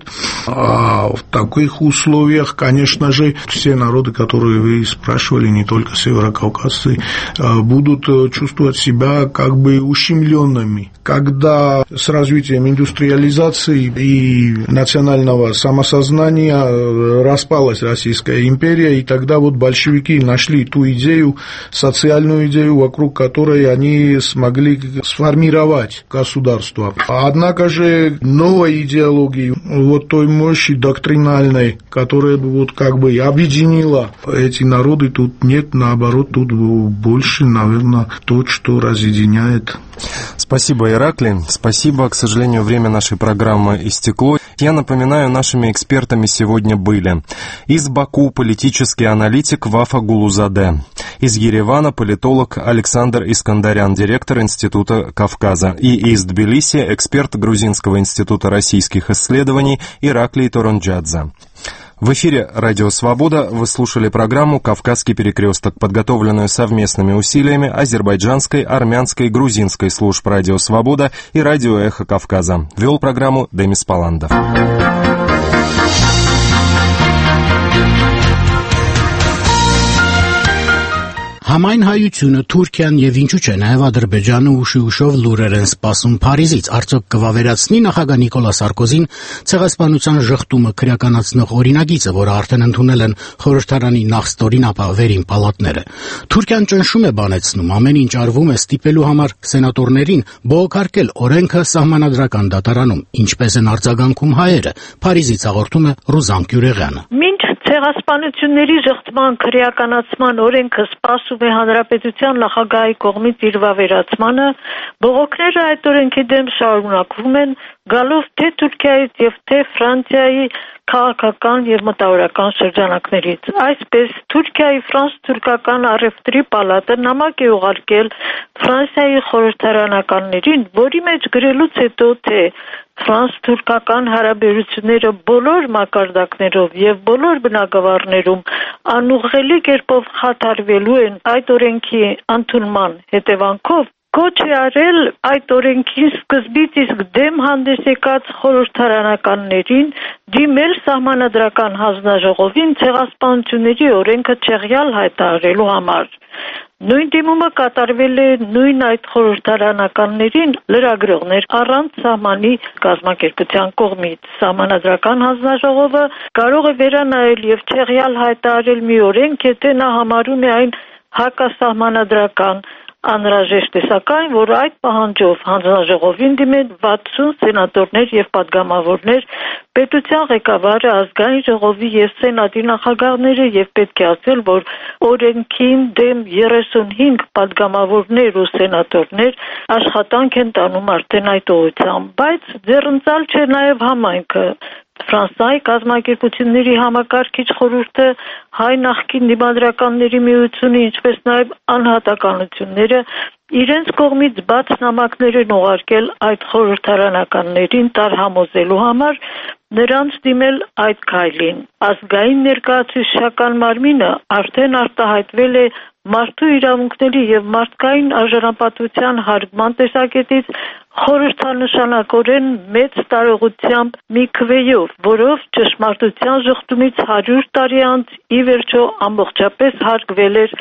А в таких условиях, конечно же, все народы, которые вы спрашивали, не только северокавказцы, будут чувствовать себя как бы ущемленными. Когда с развитием индустриализации и национального самосознания распалась Российская империя, и тогда вот большевики нашли ту идею, социальную идею, вокруг которой они смогли сформировать государство. Однако же новой идеологии, вот той мощи доктринальной, которая бы вот как бы объединила эти народы, тут нет, наоборот, тут больше, наверное, то, что разъединяет. Спасибо, Ираклий. Спасибо. К сожалению, время нашей программы истекло. Я напоминаю, нашими экспертами сегодня были: из Баку политический аналитик Вафа Гулузаде, из Еревана политолог Александр Искандарян, директор Института Кавказа, и из Тбилиси эксперт Грузинского института российских исследований Ираклий Туранджадзе. В эфире «Радио Свобода» вы слушали программу «Кавказский перекресток», подготовленную совместными усилиями азербайджанской, армянской, грузинской служб «Радио Свобода» и «Радио Эхо Кавказа». Вел программу Демис Паландов. Համայն հայությունը, Թուրքիան եւ ինչու՞ չէ, նաեւ Ադրբեջանը ուշով լուրեր են սպասում Փարիզից։ Արդյոք կվավերացնի նախագահ Նիկոլա Սարկոզին ցեղասպանության ժխտումը քրեականացնող օրինագիծը, որը արդեն ընդունել են խորհրդարանի նախստորին, ապա վերին պալատները։ Թուրքիան ճնշում է բանեցնում, ամեն ինչ արվում է ստիպելու համար սենատորներին բողոքարկել օրենքը սահմանադրական դատարանում։ Ինչպես են արձագանքում հայերը, Փարիզից հաղորդում է Ռուզան Կյուրեղյանը։ Ցեղասպանությունների ժխտման քրեականացման օրենքը սպասում է հանրապետության նախագահի կողմից իր վավերացմանը, բողոքները այդ օրենքի դեմ շարունակվում են, գալով թե Թուրքիայից եւ թե Ֆրանսիայի քաղաքական եւ մտավորական շրջանակներից։ Այսպես Թուրքիայի ֆրանս-թուրքական առևտրի պալատը նամակ է ուղարկել Ֆրանսիայի խորհրդարանականներին, որի մեջ գրելուց հետո թե ֆրանս-թուրքական հարաբերությունները բոլոր մակարդակներով եւ բոլոր բնագավառներում անուղղելի կերպով խաթարվելու են այդ օրենքի ընդունման հետևանքով, կոչ է արել այդ օրենքի սկզբից իսկ դեմ հանդես եկած խորհրդարանականներին դիմել սահմանադրական հանձնաժողովին ցեղասպանությունների օրենքը չեղյալ հայտարարելու համար։ Նույն դիմումը կատարվել է նույն այդ խորհրդարանականներին լրագրողներ առանց սահմանի կազմակերպության կողմից։ Սահմանադրական հանձնաժողովը կարող է վերանայել եւ չեղյալ հայտարարել մի օրենք, եթե նա համարում է այն հակասահմանադրական, անհրաժեշտ է սակայն, որ այդ պահանջով հանձնաժողովին դիմեն 60 սենատորներ եւ պատգամավորներ, պետության ղեկավարը, ազգային ժողովի եւ սենատի նախագահները եւ պետք է ասել, որ օրենքին դեմ 35 պատգամավորներ ու սենատորներ աշխատանք են տանում արդեն այդ ուղղությամբ, բայց ձեռնցալ չէ նաեւ համայնքը։ Ֆրանսիայի կազմակերպությունների համակարգիչ խորհուրդը, հայ նախկին դիմադրականների միությունը, ինչպես նաև անհատականությունները իրենց կողմից բաց նամակներ են ուղարկել այդ խորհրդարանականներին տարհամոզելու համար, նրանց դիմել այդ քայլին։ Ազգային ներկայացուցչական մարմինը արդեն արտահայտվել է մարդու իրավունքների եւ մարդկային արժանապատվության հարգման տեսակետից խորհրդանշանակորեն մեծ տարողությամբ մի քվեյով, որով ճշմարտության ժխտումից 100 տարի անց ի վերջո ամբողջապես հարգվել էր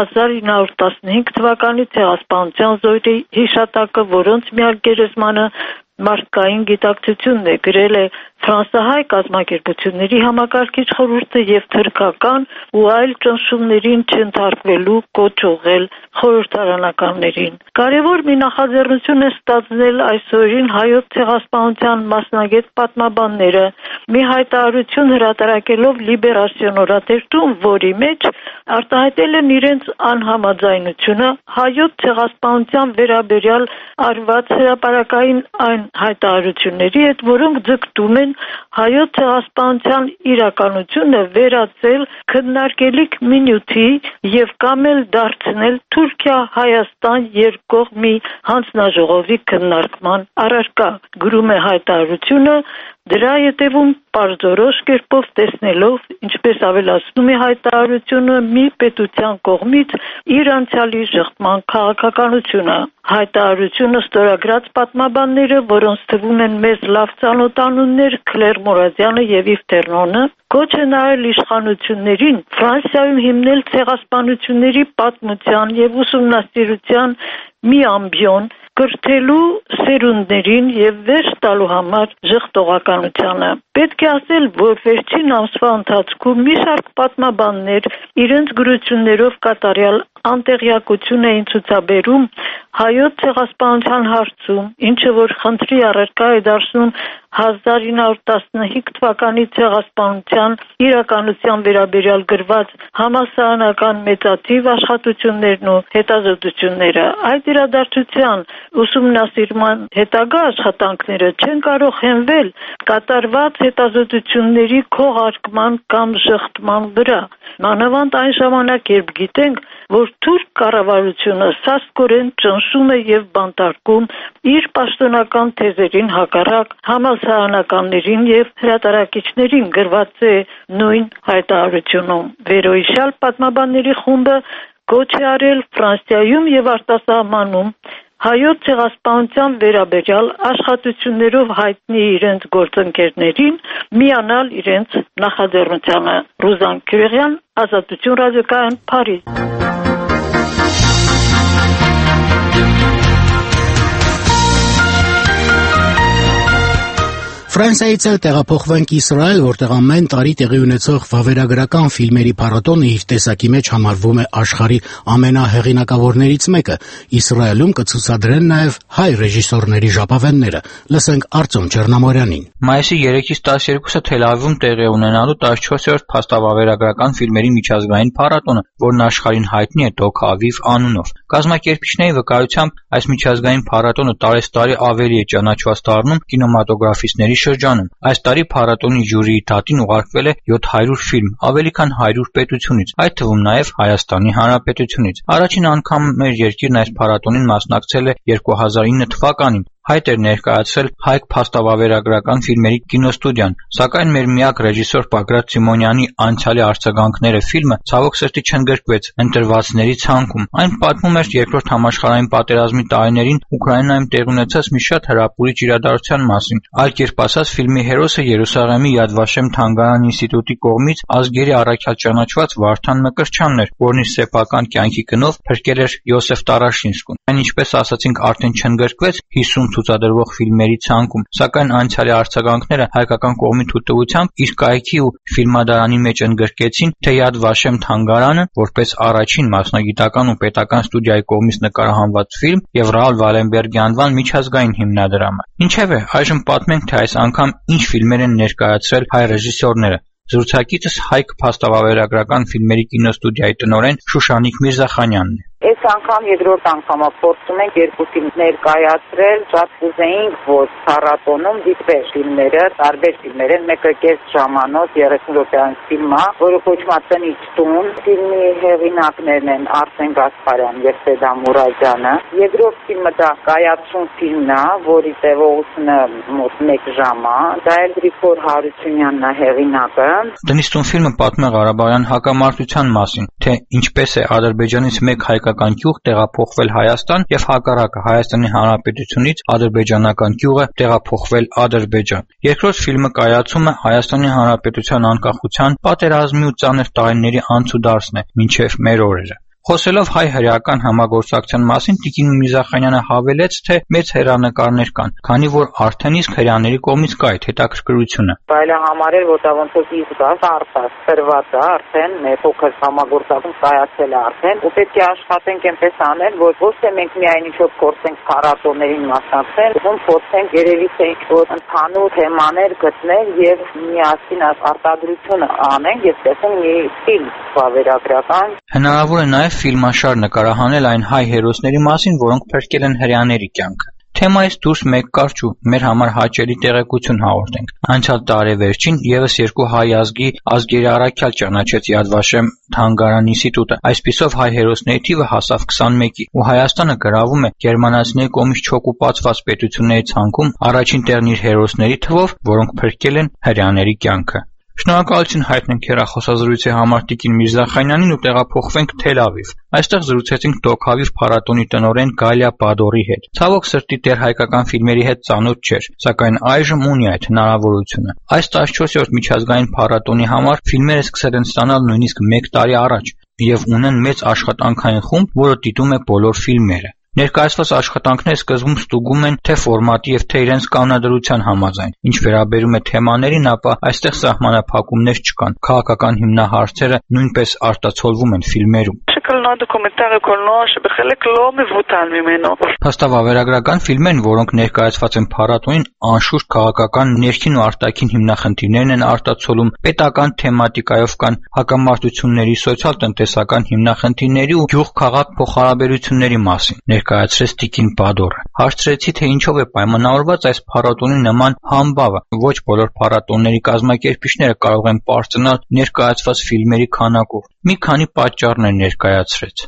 1915 թվականի ցեղասպանության զոհերի հիշատակը, որոնց միակ գերեզմանը մարդկային գիտակցությունն է, գրել է ֆրանսահայ կազմակերպությունների համակարգիչ խորհուրդը եւ թրքական ու այլ ճնշումներին չընթարկվելու կոչ ուղղել խորհրդարանականներին։ Կարևոր մի նախաձեռնություն է ստացվել այսօրին հայոց ցեղասպանության մասնագետ պատմաբանները մի հայտարարություն հրատարակելով Լիբերասիոն օրաթերթում, որի մեջ արտահայտել են իրենց անհամաձայնությունը հայոց ցեղասպանության վերաբերյալ արված հրապարակային այն հայտարարությունների հետ, որոնք ձգտում են հայոց ցեղասպանության իրականությունը վերածել քննարկելիք մի նյութի եւ կամ էլ դարձնել Թուրքիա-Հայաստան երկկողմի հանձնաժողովի քննարկման առարկա, գրում է հայտարարությունը, դրա ետևում պարզորոշ կերպով տեսնելով, ինչպես ավելացնում է հայտարարությունը, մի պետության կողմից իր անցյալի ժխտման քաղաքականությունը։ Հայտարարությունը ստորագրած պատմաբանները, որոնց թվում են մեզ լավ ծանոթանուններ Քլեր Մուրադյանը եւ Իվ Տերնոնը, կոչ են արել իշխանություններին Ֆրանսիայում հիմնել ցեղասպանությունների պատմության եւ ուսումնասիրության մի ամբիոն կրթելու սերունդներին եւ վերջ տալու համար ժխտողականությանը։ Պետք է ասել, որ վերջին ամսվա ընթացքում մի շարք պատմաբաններ իրենց գրություններով կատարյալ անտեղյակություն էին ցուցաբերում հայոց ցեղասպանության հարցում, ինչը որ խնդրի առարկա է դարձնում 1915 թվականի ցեղասպանության իրականության վերաբերյալ գրված համալսարանական մեծաթիվ աշխատություններն ու հետազոտությունները։ Այդ իրադարձության ուսումնասիրման հետագա աշխատանքները չեն կարող հենվել կատարված հետազոտությունների քողարկման կամ ժխտման վրա։ Մանավանդ այն ժամանակ, երբ գիտենք, որ թուրք կառավարությունը սաստկորեն ճնշում է եւ բանտարկում իր պաշտոնական թեզերին հակառակ համալսարանականներին եւ հրատարակիչներին գրված է նույն հայտարարությունում։ Վերոհիշյալ պատմաբանների խումբը կոչ է արել Ֆրանսիայում եւ արտասահմանում հայոց ցեղասպանության վերաբերյալ աշխատություններով հայտնի իրենց գործընկերներին միանալ իրենց նախաձեռնությանը։ Ռուզան Կյուրեղյան, Ազատություն ռադիոկայան, Փարիզ։ Ֆրանսիայից էլ տեղափոխվենք Իսրայել, որտեղ ամեն տարի տեղի ունեցող վավերագրական ֆիլմերի փառատոնը իր տեսակի մեջ համարվում է աշխարհի ամենահեղինակավորներից մեկը։ Իսրայելում կցուցադրեն նաև հայ ռեժիսորների ժապավենները։ Լսենք Արտյոմ Չեռնամորյանին։ Մայիսի 3-ից 12-ը Թել Ավիվում տեղի ունենալու 14-րդ փաստավավերագրական ֆիլմերի միջազգային փառատոնը, որն աշխարհին հայտնի է Դոկ Ավիվ անունով։ Կազմակերպիչների վկայությամբ այս միջազգային փառատոնը տարեցտարի ավելի է ճանաչված դառնում կինեմատոգրաֆիստների շրջանում։ Այս տարի փառատոնի ժյուրիի դատին ուղարկվել է 700 ֆիլմ, ավելի քան 100 պետությունից, այդ թվում նաև Հայաստանի Հանրապետությունից։ Առաջին անգամ մեր երկիրն այս փառատոնին մասնակցել է 2009 թվականին։ Հայտ էր ներկայացրել Հայք փաստավավերագրական ֆիլմերի կինոստուդիան, սակայն մեր միակ ռեժիսոր Պագրատ Սիմոնյանի «Անցյալի արձագանքները» ֆիլմը ցավոք սրտի չընդգրկվեց ընտրվածների ցանկում։ Այն պատմում էր Երկրորդ համաշխարհային պատերազմի տարիներին Ուկրաինայում տեղի ունեցած մի շատ հրապուրիչ իրադարձության մասին։ Այլ կերպ ասած, ֆիլմի հերոսը Երուսաղեմի Յադ Վաշեմ թանգարան ինստիտուտի կողմից ազգերի առաքյալ ճանաչված Վարդան Մկրտչյանն էր, որն իր սեփական կյանքի գնով փրկել էր Յոսեֆ Տարաշինսկուն։ Այն, ինչպես ասացինք, արդեն չընդգրկվեց 50 ցուցադրվող ֆիլմերի ցանկում, սակայն «Անցյալի արձագանքները» հայկական կողմի թույլտվությամբ իր կայքի ու ֆիլմադարանի մեջ ընդգրկեցին թե Յադ Վաշեմ թանգարանը որպես առաջին մասնագիտական ու պետական ստուդիայի կողմից նկարահանված ֆիլմ եւ Ռաուլ Վալենբերգի անվան միջազգային հիմնադրամը։ Ինչևէ, այժմ պատմենք, թե այս անգամ ինչ ֆիլմեր են ներկայացրել հայ ռեժիսորները։ Զրուցակիցս Հայք փաստավավերագրական ֆիլմերի կինոստուդիայի տնօրեն Շուշանիկ Միրզախանյանն է։ Այս անգամ երկրորդ անգամը փորձում ենք երկու ֆիլմ ներկայացրել, շատ կուզեինք, որ փառատոնում դիտվեր ֆիլմերը, տարբեր ֆիլմեր են, մեկը կես ժամանոց 30 րոպեան ֆիլմ է, որը կոչվում է Տնից տուն։ Ֆիլմի հեղինակներն են Արսեն Գասպարյան եւ Սեդա Մուրադյանը։ Երկրորդ ֆիլմը դա կայացում ֆիլմն է, որի տևողությունը մոտ 1 ժամ է։ Դա էլ Գրիգոր Հարությունյանն է հեղինակը։ Տնից տուն ֆիլմը պատմում է Ղարաբաղյան հակամարտության մասին, թե ինչպես է Ադրբեջանից մեկ հայկական գյուղ տեղափոխվել Հայաստան եւ հակառակը Հայաստանի Հանրապետությունից ադրբեջանական գյուղը տեղափոխվել Ադրբեջան։ Երկրորդ ֆիլմը կայացում է Հայաստանի Հանրապետության անկախության պատերազմի ու ծանր տարիների անցուդարձն է մինչև մեր օրերը։ Խոսելով հայ-հրեական համագործակցության մասին, Տիկին Միրզախանյանը հավելեց, թե մեծ հեռանկարներ կան, քանի որ արդեն իսկ հրեաների կողմից կա այդ հետաքրքրությունը։ Բայց համարել, որ դա ոնց որ իսկ արդեն ծրված է, արդեն մեր փոքր համագործակցություն կայացել է արդեն, ու պետք է աշխատենք այնպես անել, որ ոչ թե մենք միայն ինչ-որ փորձենք փառատոներին մասնակցել, ում փորձենք երևի թե ինչ-որ ընդհանուր թեմաներ գտնել եւ միասին արտադրությունը անենք եւ տեսնենք մի ֆիլմ վավերագրական։ Հնարավոր է նաև ֆիլմաշար նկարահանել այն հայ հերոսների մասին, որոնք փրկել են հրեաների կյանքը։ Թեմայից դուրս մեկ կարճ ու մեր համար հաճելի տեղեկություն հաղորդենք։ Անցյալ տարեվերջին եւս երկու հայ ազգերի առաքյալ ճանաչեց Յադ Վաշեմ թանգարան ինստիտուտը։ Այսպիսով հայ հերոսների թիվը հասավ 21-ի, ու Հայաստանը գրավում է գերմանացիների կողմից չօկուպացված պետությունների ցանկում առաջին տեղն իր հերոսների թվով, որոնք փրկել են հրեաների կյանքը։ Շնորհակալություն հայտնենք հեռախոսազրույցի համար Տիկին Միրզախանյանին ու տեղափոխվենք Թել Ավիվ։ Այստեղ զրուցեցինք Դոկ Ավիվ փառատոնի տնօրեն Գալիա Բադորի հետ։ Ցավոք սրտի դեռ հայկական ֆիլմերի հետ ծանոթ չէր, սակայն այժմ ունի այդ հնարավորությունը։ Այս 14-րդ միջազգային փառատոնի համար ֆիլմերը սկսել են ստանալ նույնիսկ 1 տարի առաջ եւ ունեն մեծ աշխատանքային խումբ, որը դիտում է բոլոր ֆիլմերը։ Ներկայացված աշխատանքները սկզբում ստուգում են թե ֆորմատի եւ թե իրենց կանոնադրության համաձայն։ Ինչ վերաբերում է թեմաներին, ապա այստեղ սահմանափակումներ չկան։ Քաղաքական հիմնահարցերը նույնպես արտացոլվում են ֆիլմերում։ Փաստավավերագրական ֆիլմերն, որոնք ներկայացված են փառատոնին, անշուշտ քաղաքական ներքին ու արտաքին հիմնախնդիրներն են արտացոլում, պետական թեմատիկայով կան հակամարտությունների, սոցիալ-տնտեսական հիմնախնդիրների ու գյուղ-քաղաք փոխհարաբերությունների մասին։ Ներկայացրեց Տիկին Բադորը։ Հարցրեցի, թե ինչով է պայմանավորված այս փառատոնի նման համբավը։ Ոչ բոլոր փառատոնների կազմակերպիչները կարող են պարծենալ ներկայացված ֆիլմերի քանակով։ Մի քանի պատճառներ ներկայացրեց։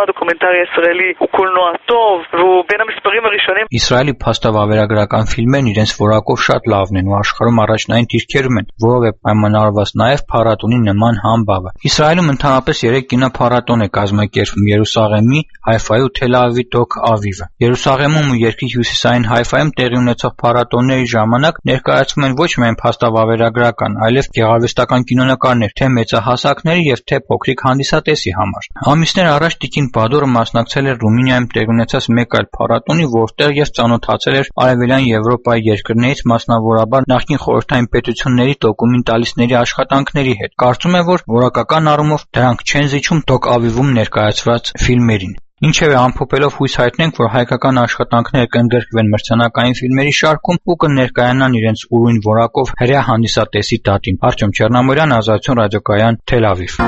Իսրայելի փաստավավերագրական ֆիլմերն իրենց որակով շատ լավն են ու աշխարհում առաջնային դիրքերում են, որով է պայմանավորված նաև փառատոնի նման համբավը։ Իսրայելում ընդհանրապես 3 կինոփառատոն է կազմակերպվում՝ Երուսաղեմի, Հայֆայի ու Թել Ավիվի Դոկ Ավիվը։ Երուսաղեմում ու երկրի հյուսիսային Հայֆայում տեղի ունեցող փառատոնների ժամանակ ներկայացվում են ոչ միայն փաստավավերագրական, այլև գեղարվեստական կինոնկարներ, թե մեծահասակների եւ թե փոքրիկ հանդիսատեսի համար։ Ամիսներ առաջ տիկին Բադորը մասնակցել էր Ռումինիայում տեղի ունեցած մեկ այլ փառատոնի, որտեղ ես ծանոթացել էր Արևելյան Եվրոպայի երկրներից, մասնավորաբար նախկին խորհրդային պետությունների դոկումենտալիստների աշխատանքների հետ։ Կարծում եմ, որ որակական առումով դրանք չեն զիջում Տոկ-Ավիվում ներկայացված ֆիլմերին։ Ինչևէ, ամփոփելով հույս հայտնենք, որ հայկական աշխատանքները կընդգրկվեն մրցանակային ֆիլմերի շարքում ու կներկայանան իրենց ուրույն որակով հրեա հանդիսատեսի դատին։ Արտյոմ Չեռնամորյան, Ազատություն ռադիոկայան, Թել Ավիվ։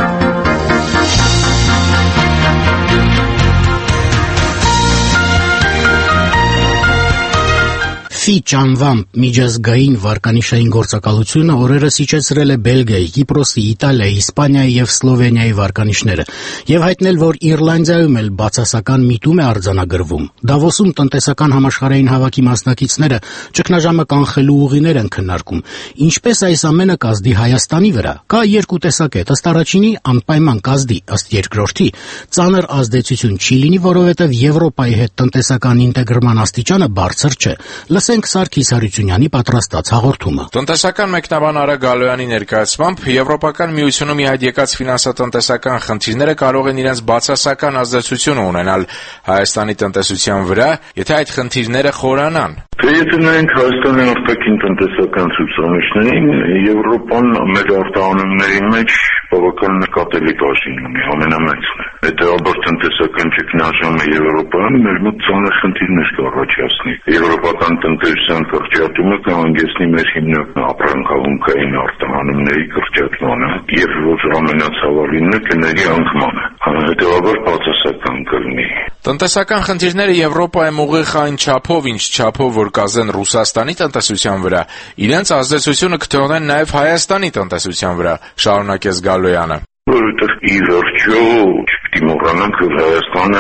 Ֆիչ անվամբ միջազգային վարկանիշային գործակալությունը օրերս իջեցրել է Բելգիայի, Կիպրոսի, Իտալիայի, Իսպանիայի և Սլովենիայի վարկանիշները և հայտնել, որ Իռլանդիայում էլ բացասական միտում է արձանագրվում։ Դավոսում տնտեսական համաշխարհային հավաքի մասնակիցները ճգնաժամը կանխելու ուղիներ են քննարկում։ Ինչպես այս ամենը կազդի Հայաստանի վրա։ Կա երկու տեսակետ, ըստ առաջինի անպայման կազդի, ըստ երկրորդի ծանր ազդեցություն չի լինի, որովհետև Եվրոպայի հետ տնտեսական ինտեգրման աստիճանը բարձր չէ։ Լսենք Սարգիս Հարությունյանի պատրաստած հաղորդումը։ Տնտեսական մեկնաբան Արա Գալոյանի ներկայացմամբ Եվրոպական միությունում ի հայտ եկած ֆինանսատնտեսական խնդիրները կարող են իրենց բացասական ազդեցություն ունենալ Հայաստանի տնտեսության վրա, եթե այդ խնդիրները խորանան։ Եթե նայենք Հայաստանի արտաքին տնտեսական ցուցանիշներին, Եվրոպան մեր արտահանումների մեջ բավական նկատելի բաժին ունի, ամենամեծն է։ Հետևաբար տնտեսական ճգնաժամը Եվրոպայում մեր մոտ ծանր խնդիրներ կառաջացնի։ Եվրոպական տնտեսության կրճատումը կհանգեցնի մեր հիմնական ապրանքահունքային արտահանումների կրճատմանը եւ ոչ ամենացավալինը կների անկմանը։ Հետևաբար բացասական կլինի։ Տնտեսական խնդիրները Եվրոպայում ուղիղ այն չափով, ինչ չափով որ կազդեն Ռուսաստանի տնտեսության վրա, իրենց ազդեցությունը կթողնեն նաև Հայաստանի տնտեսության վրա, շարունակեց Գալոյանը։ Որովհետև ի վերջո չպետք է մոռանանք, որ Հայաստանը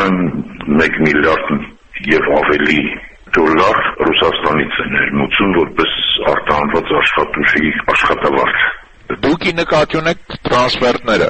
1 միլիարդ եւ ավելի դոլար Ռուսաստանից է ներմուծում որպես արտահանված աշխատուժի աշխատավարձ։ Դուք նկատի ունեք տրանսֆերտները։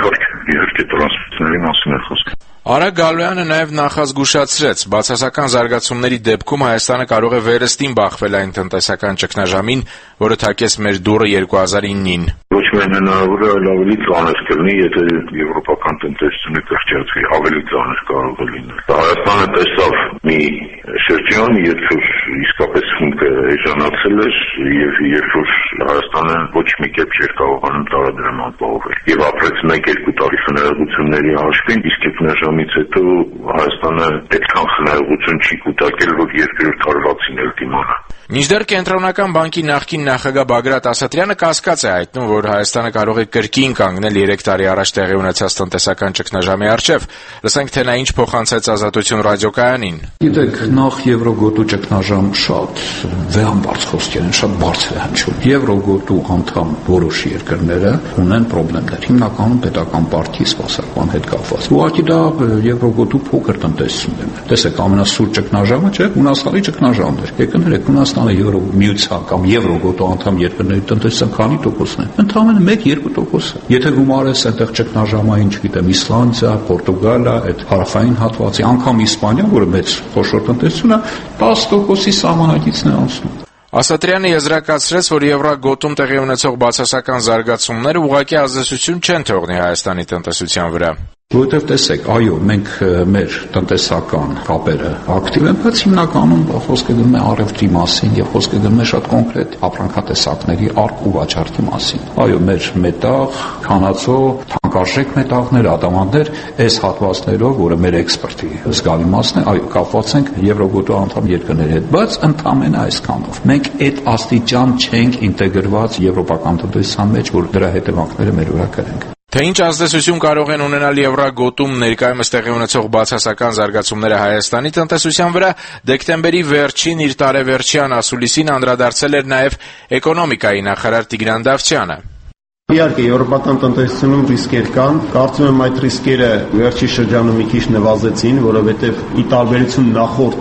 Իհարկե տրանսֆերտների մասին է խոսքը։ Արա Գալոյանը նաև նախազգուշացրեց, բացասական զարգացումների դեպքում Հայաստանը կարող է վերստին բախվել այն տնտեսական ճգնաժամին, որը թակեց մեր դուռը 2009-ին։ Ոչ միայն հնարավոր է, այլ ավելի ծանր կլինի, եթե եվրոպական տնտեսությունը կրճատվի, ավելի ծանր կարող է լինել։ Հայաստանը տեսավ մի շրջան, երբ որ իսկապես ֆունկը էժանացել էր եւ երբ որ Հայաստանը ոչ մի կերպ չէր կարողանում տարածում ապահովել։ Եվ ապրեց 1-2 տարի խնայողությունների հաշվին, իսկ ճգնաժամից հետո Հայաստանը այդքան խնայողություն չի կուտակել, որ երկրորդ հարվածին էլ դիմանա։ Մինչդեռ Կենտրոնական բանկի նախկին նախագահ Բագրատ Ասատրյանը կասկած է հայտնում, որ Հայաստանը կարող է կրկին կանգնել 3 տարի առաջ տեղի ունեցած տնտեսական ճգնաժամի առջև։ Լսենք, թե նա ինչ փոխանցեց Ազատություն ռադիոկայանին։ Գիտեք, նախ Եվրոգոտու ճգնաժամ շատ վեհամբարձ խոսքեր են, շատ բարձր է հնչում։ Եվրոգոտու անդամ որոշ երկրները ունեն խնդիրներ, հիմնականում պետական պարտքի սպասարկման հետ կապված։ Ուղղակի դա Եվրոգոտու փոքր տնտեսություն է։ Տեսեք, ամենասուր ճգնաժամը չէ, Հունաստանի ճգնաժամն էր։ Եկեք Հունաստանը Եվրոմիության կամ Եվրոգոտու անդամ երկրների տնտեսության քանի տոկոսն է։ Ընդամենը 1-2%։ Եթե գումարես այդտեղ ճգնաժամային, չգիտեմ, Իսլանդիա, Պորտուգալիա, այդ հարավային հատվածի, անգամ Իսպանիա, որը մեծ խոշոր տնտեսություն է, 10%-ի սահմանակիցն է անցնում։ Ասատրյանը եզրակացրեց, որ Եվրագոտում տեղի ունեցող բացասական զարգացումները ուղղակի ազդեցություն չեն թողնի Հայաստանի տնտեսության վրա։ Որովհետև տեսեք, այո, մենք մեր տնտեսական կապերը ակտիվ են, բայց հիմնականում խոսքը գնում է առևտրի մասին եւ խոսքը գնում է շատ կոնկրետ ապրանքատեսակների առք ու վաճառքի մասին։ Այո, մեր մետաղ, քանածո, թանկարժեք մետաղներ, ադամանդներ, այս հատվածներով, որը մեր էքսպորտի զգալի մասն է, այո, կապված ենք Եվրոգոտու անդամ երկրների հետ, բայց ընդամենը այսքանով։ Մենք այդ աստիճան չենք ինտեգրված եվրոպական տնտեսության մեջ, որ դրա հետևանքները մեր վրա կրենք։ Թե ինչ ազդեցություն կարող են ունենալ Եվրագոտում ներկայումս տեղի ունեցող բացասական զարգացումները Հայաստանի տնտեսության վրա, դեկտեմբերի վերջին իր տարեվերջյան ասուլիսին անդրադարձել էր նաև էկոնոմիկայի նախարար Տիգրան Դավթյանը։ Իհարկե, եվրոպական տնտեսությունում ռիսկեր կան, կարծում եմ այդ ռիսկերը վերջի շրջանում մի քիչ նվազեցին, որովհետև ի տարբերություն նախորդ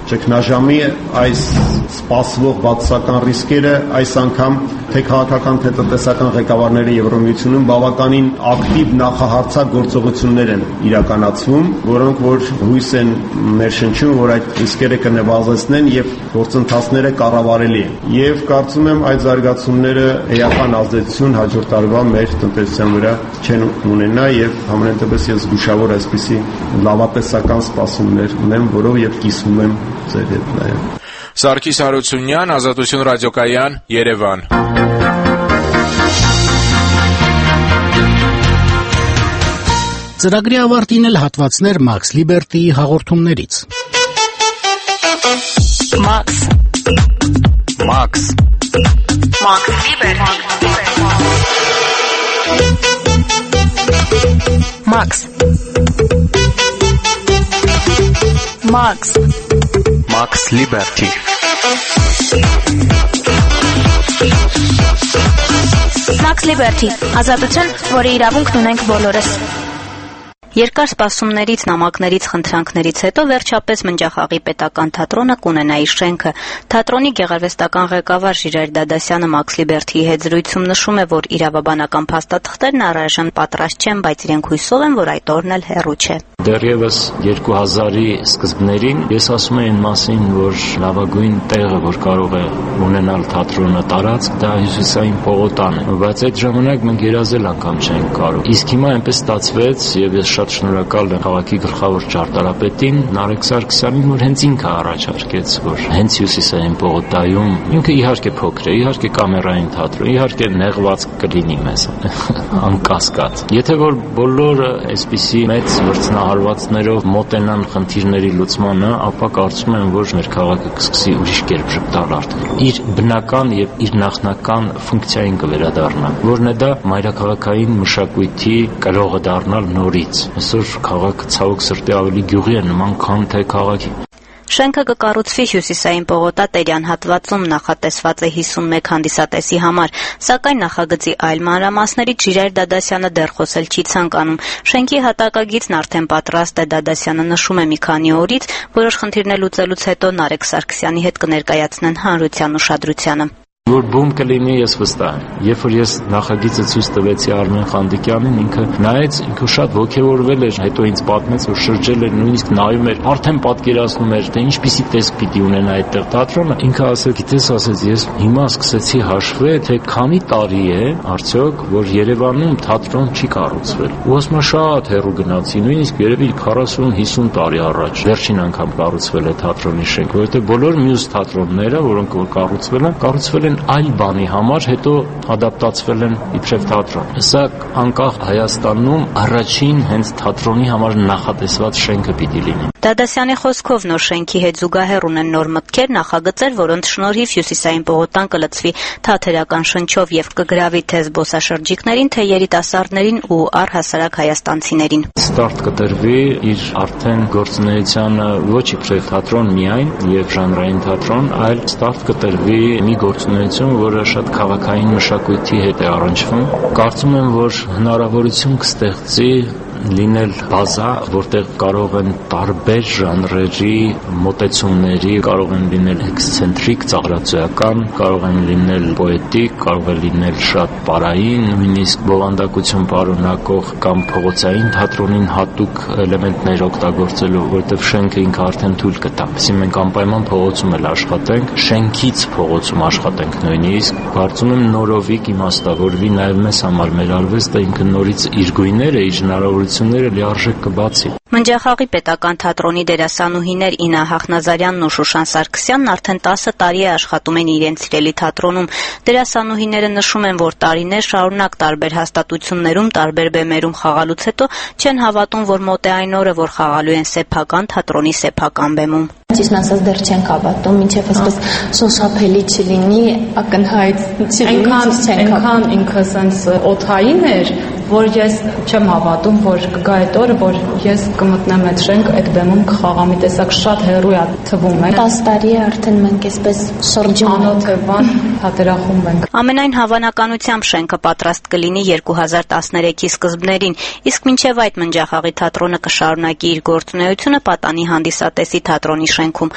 ճգնաժամի այս սպասվող բացասական ռիսկերը այս անգամ թե քաղաքական թե տնտեսական ղեկավարների Եվրոմիությունում բավականին ակտիվ նախահարցակ գործողություններ են իրականացվում, որոնք որ հույս են ներշնչում, որ այդ ռիսկերը կնվազեցնեն եւ գործընթացները կառավարելի են։ Եվ կարծում եմ այդ զարգացումները էական ազդեցություն հաջորդ տարվա մեր տնտեսության վրա չեն ունենա եւ համենայնդեպս ես զգուշավոր այսպիսի լավատեսական սպասումներ ունեմ, որով եւ կիսվում եմ ձեր հետ նաեւ։ Սարգիս Հարությունյան, Ազատություն ռադիոկայան, Երևան։ Ծրագրի ավարտին էլ հատվածներ Max Liberty-ի հաղորդումներից։ Max Liberty Max Liberty Max Liberty, ազատություն, որի իրավունքն ունենք բոլորս։ Երկար սպասումներից, նամակներից, խնդրանքներից հետո վերջապես Մնջախաղի պետական թատրոնը կունենա իր շենքը։ Թատրոնի գեղարվեստական ղեկավար Ժիրայր Դադասյանը Max Liberty-ի հետ զրույցում նշում է, որ իրավաբանական փաստաթղթերն առայժմ պատրաստ չեն, բայց իրենք հույսով են, որ այդ օրն էլ հեռու չէ։ Դեռևս 2000-ի սկզբներին ես ասում եմ մասին, որ լավագույն տեղը, որ կարող է ունենալ թատրոնը տարածք, դա Հյուսիսային պողոտան է, բայց այդ ժամանակ մենք երազել անգամ չենք կարող։ Իսկ հիմա այնպես ստացվեց, եւ ես շատ շնորհակալ եմ քաղաքի գլխավոր ճարտարապետին Նարեկ Սարգսյանին, որ հենց ինքը առաջարկեց, որ հենց Հյուսիսային պողոտայում, ինքը իհարկե փոքր է, իհարկե կամերային թատրոն, իհարկե նեղված կլինի մեզ, անկասկած։ Եթե որ բոլորը այսպիսի մեծ հարվածներով մոտենան խնդիրների լուծմանը, ապա կարծում եմ, որ մեր քաղաքը կսկսի ուրիշ կերպ ժպտալ արդեն։ Իր բնական եւ իր նախնական ֆունկցիային կվերադառնա, որն է դա մայրաքաղաքային մշակույթի կրողը դառնալ նորից։ Այսօր քաղաքը ցավոք սրտի ավելի գյուղի է նման, քան թե քաղաքի։ Շենքը կկառուցվի Հյուսիսային պողոտա Տերյան հատվածում, նախատեսված է 51 հանդիսատեսի համար, սակայն նախագծի այլ մանրամասներից Ժիրայր Դադասյանը դեռ խոսել չի ցանկանում։ Շենքի հատակագիծն արդեն պատրաստ է, Դադասյանը նշում է մի քանի օրից, որոշ խնդիրներ լուծելուց հետո Նարեկ Սարգսյանի հետ կներկայացնեն հանրության ուշադրությանը։ Որ բում կլինի, ես վստահ եմ։ Երբ որ ես նախագիծը ցույց տվեցի Արմեն Խանդիկյանին, ինքը նայեց, ինքը շատ ոգևորվել էր, հետո ինձ պատմեց, որ շրջել էր, նույնիսկ նայում էր, արդեն պատկերացնում էր, թե ինչպիսի տեսք պիտի ունենա այդտեղ թատրոնը։ Ինքը ասեց, գիտես, ասեց, ես հիմա սկսեցի հաշվել, թե քանի տարի է արդյոք, որ Երևանում թատրոն չի կառուցվել։ Ու ասում եմ, շատ հեռու գնացի, նույնիսկ երևի 40-50 տարի առաջ վերջին անգամ կառուցվել է թատրոնի շենք, որովհետև բոլոր մյուս թատրոնները, որոնք որ կառուցվել են այլ բանի համար, հետո ադապտացվել են իբրև թատրոն։ Սա անկախ Հայաստանում առաջին հենց թատրոնի համար նախատեսված շենքը պիտի լինի։ Դադասյանի խոսքով նոր շենքի հետ զուգահեռ ունեն նոր մտքեր, նախագծեր, որոնց շնորհիվ Հյուսիսային պողոտան կլցվի թատերական շնչով եւ կգրավի թե զբոսաշրջիկներին, թե երիտասարդներին ու առհասարակ հայաստանցիներին։ Ստարտ կտրվի իր արդեն գործունեությանը ոչ իբրև թատրոն միայն եւ ժանրային թատրոն, այլ ստարտ կտրվի մի գործունեություն, որը շատ քաղաքային մշակույթի հետ է առնչվում։ Կարծում եմ, որ հնարավորություն կստեղծի լինել բազա, որտեղ կարող են տարբեր ժանրերի մոտեցումների, կարող են լինել էքսցենտրիկ, ծաղրածոյական, կարող են լինել պոետիկ, կարող է լինել շատ պարային, նույնիսկ բովանդակություն պարունակող կամ փողոցային թատրոնին հատուկ էլեմենտներ օգտագործելու, որտեղ շենքը ինքը արդեն թույլ կտա։ Այսինքն մենք անպայման փողոցում էլ աշխատենք, շենքից փողոցում աշխատենք նույնիսկ։ Կարծում եմ նորովի կիմաստավորվի նաև մեզ համար մեր արվեստը ինքը նորից իր գույները, իր հնարավորությունները լիարժեք կբացի։ Մնջախաղի պետական թատրոնի դերասանուհիներ Ինա Հախնազարյանն ու Շուշան Սարգսյանն արդեն 10 տարի է աշխատում են իրենց սիրելի թատրոնում։ Դերասանուհիները նշում են, որ տարիներ շարունակ տարբեր հաստատություններում, տարբեր բեմերում խաղալուց հետո չեն հավատում, որ մոտ է այն օրը, որ խաղալու են սեփական թատրոնի սեփական բեմում։ Ճիշտն ասած դեռ չենք հավատում, մինչև այսպես շոշափելի չլինի, ակնհայտ չլինի, այնքան ինքը սենց օթային էր, որ ես չեմ հավատում, որ կգա այդ օրը, որ ես կմտնեմ այդ շենք, այդ բեմում կխաղամ, մի տեսակ շատ հեռու է թվում է։ 10 տարի է արդեն մենք այսպես շրջում անոթ է բան թատերախումբ ենք։ Ամենայն հավանականությամբ շենքը պատրաստ կլինի 2013-ի սկզբներին, իսկ մինչև այդ Մնջախաղի թատրոնը կշարունակի իր գործունեությունը Պատանի հանդիսատեսի թատրոնի շենքում։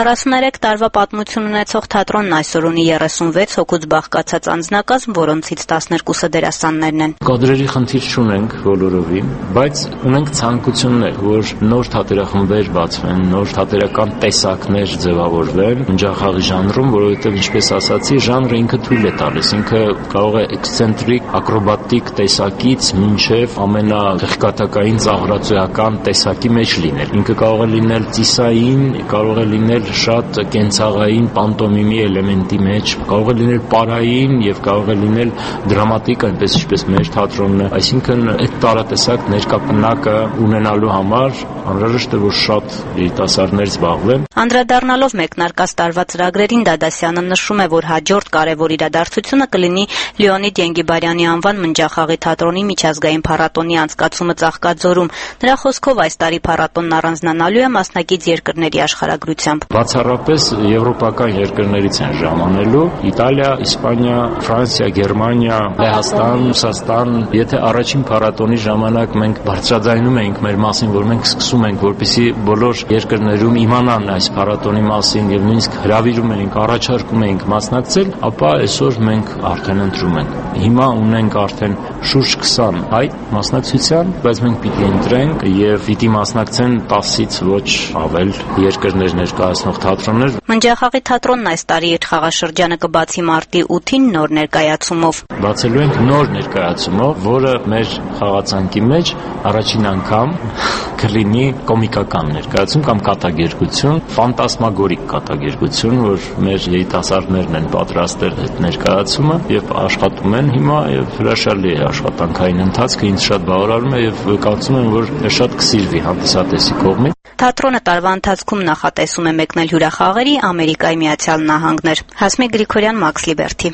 43 տարվա պատմություն ունեցող թատրոնն այսօր ունի 36 հոգուց բաղկացած անձնակազմ, որոնցից 12-ը դերասաններն են։ Կադրերի խնդիր չունենք բոլորովին, բայց ունենք ցանկություններ, որ նոր թատերախմբեր բացվեն, նոր թատերական տեսակներ ձևավորվեն Մնջախաղի ժանրում, որովհետև ինչպես ասացի, ժանրը ինքը թույլ է տալիս, ինքը կարող է էքսցենտրիկ, ակրոբատիկ տեսակից մինչև ամենախեղկատակային ծաղրածոյական տեսակի մեջ լինել։ Ինքը կարող է լինել ծիսային, կարող է լինել շատ կենցաղային պանտոմիմի էլեմենտի մեջ, կարող է լինել պարային եւ կարող է լինել դրամատիկ, այնպես ինչպես մեր թատրոնն է։ Այսինքն այդ տարատեսակ ներկապնակը ունենալու համար անհրաժեշտ է, որ շատ երիտասարդներ զբաղվեն։ Անդրադառնալով մեկնարկած տարվա ծրագրերին Դադասյանը նշում է, որ հաջորդ կարևոր իրադարձությունը կլինի Լեոնիդ Ենգիբարյանի անվան Մնջախաղի թատրոնի միջազգային փառատոնի անցկացումը Ծաղկաձորում։ Նրա խոսքով այս տարի փառատոնն առանձնանալու է մասնակից երկրների աշխարհագրությամբ։ Բացառապես եվրոպական երկրներից են ժամանելու Իտալիա, Իսպանիա, Ֆրանսիա, Գերմանիա, Լեհաստան, Ռուսաստան։ Եթե առաջին փառատոնի ժամանակ մենք բարձրաձայնում էինք մեր մասին, որ մենք սկսում ենք, որպեսզի բոլոր երկրներում իմանան այս փառատոնի մասին եւ նույնիսկ հրավիրում էինք, առաջարկում էինք մասնակցել, ապա այսօր մենք արդեն ընտրում ենք։ Հիմա ունենք արդեն շուրջ 20 հայ մասնակցության, բայց մենք պիտի ընտրենք եւ պիտի մասնակցեն 10-ից ոչ ավել երկրներ ներկայացնող թատրոններ։ Մնջախաղի թատրոնն այս տարի իր խաղաշրջանը կբացի մարտի 8-ին նոր ներկայացումով։ Բացելու ենք նոր ներկայացումով, որը մեր խաղացանկի մեջ առաջին անգամ կլինի կոմիկական ներկայացում կամ կատակերգություն, ֆանտասմագորիկ կատակերգություն, որ մեր երիտասարդներն են պատրաստել այդ ներկայացումը եւ աշխատում են հիմա եւ հրաշալի է աշխատանքային ընթացքը, ինձ շատ բավարարում է եւ կարծում եմ, որ շատ կսիրվի հանդիսատեսի կողմից։ Թատրոնը տարվա ընթացքում նախատեսում է մեկնել հյուրախաղերի Ամերիկայի Միացյալ Նահանգներ։ Հասմիկ Գրիգորյան, Մաքս Լիբերթի։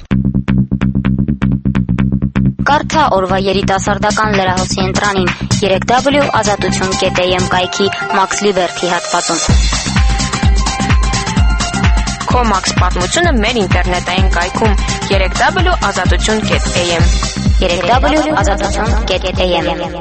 Կարդա օրվա երիտասարդական լրահոսի ընտրանին 3w.azatutun.am կայքի Մաքս Լիբերթի հատվածում։ Քո Մաքս պատմությունը մեր ինտերնետային կայքում 3w.azatutun.am 3w.azatutun.am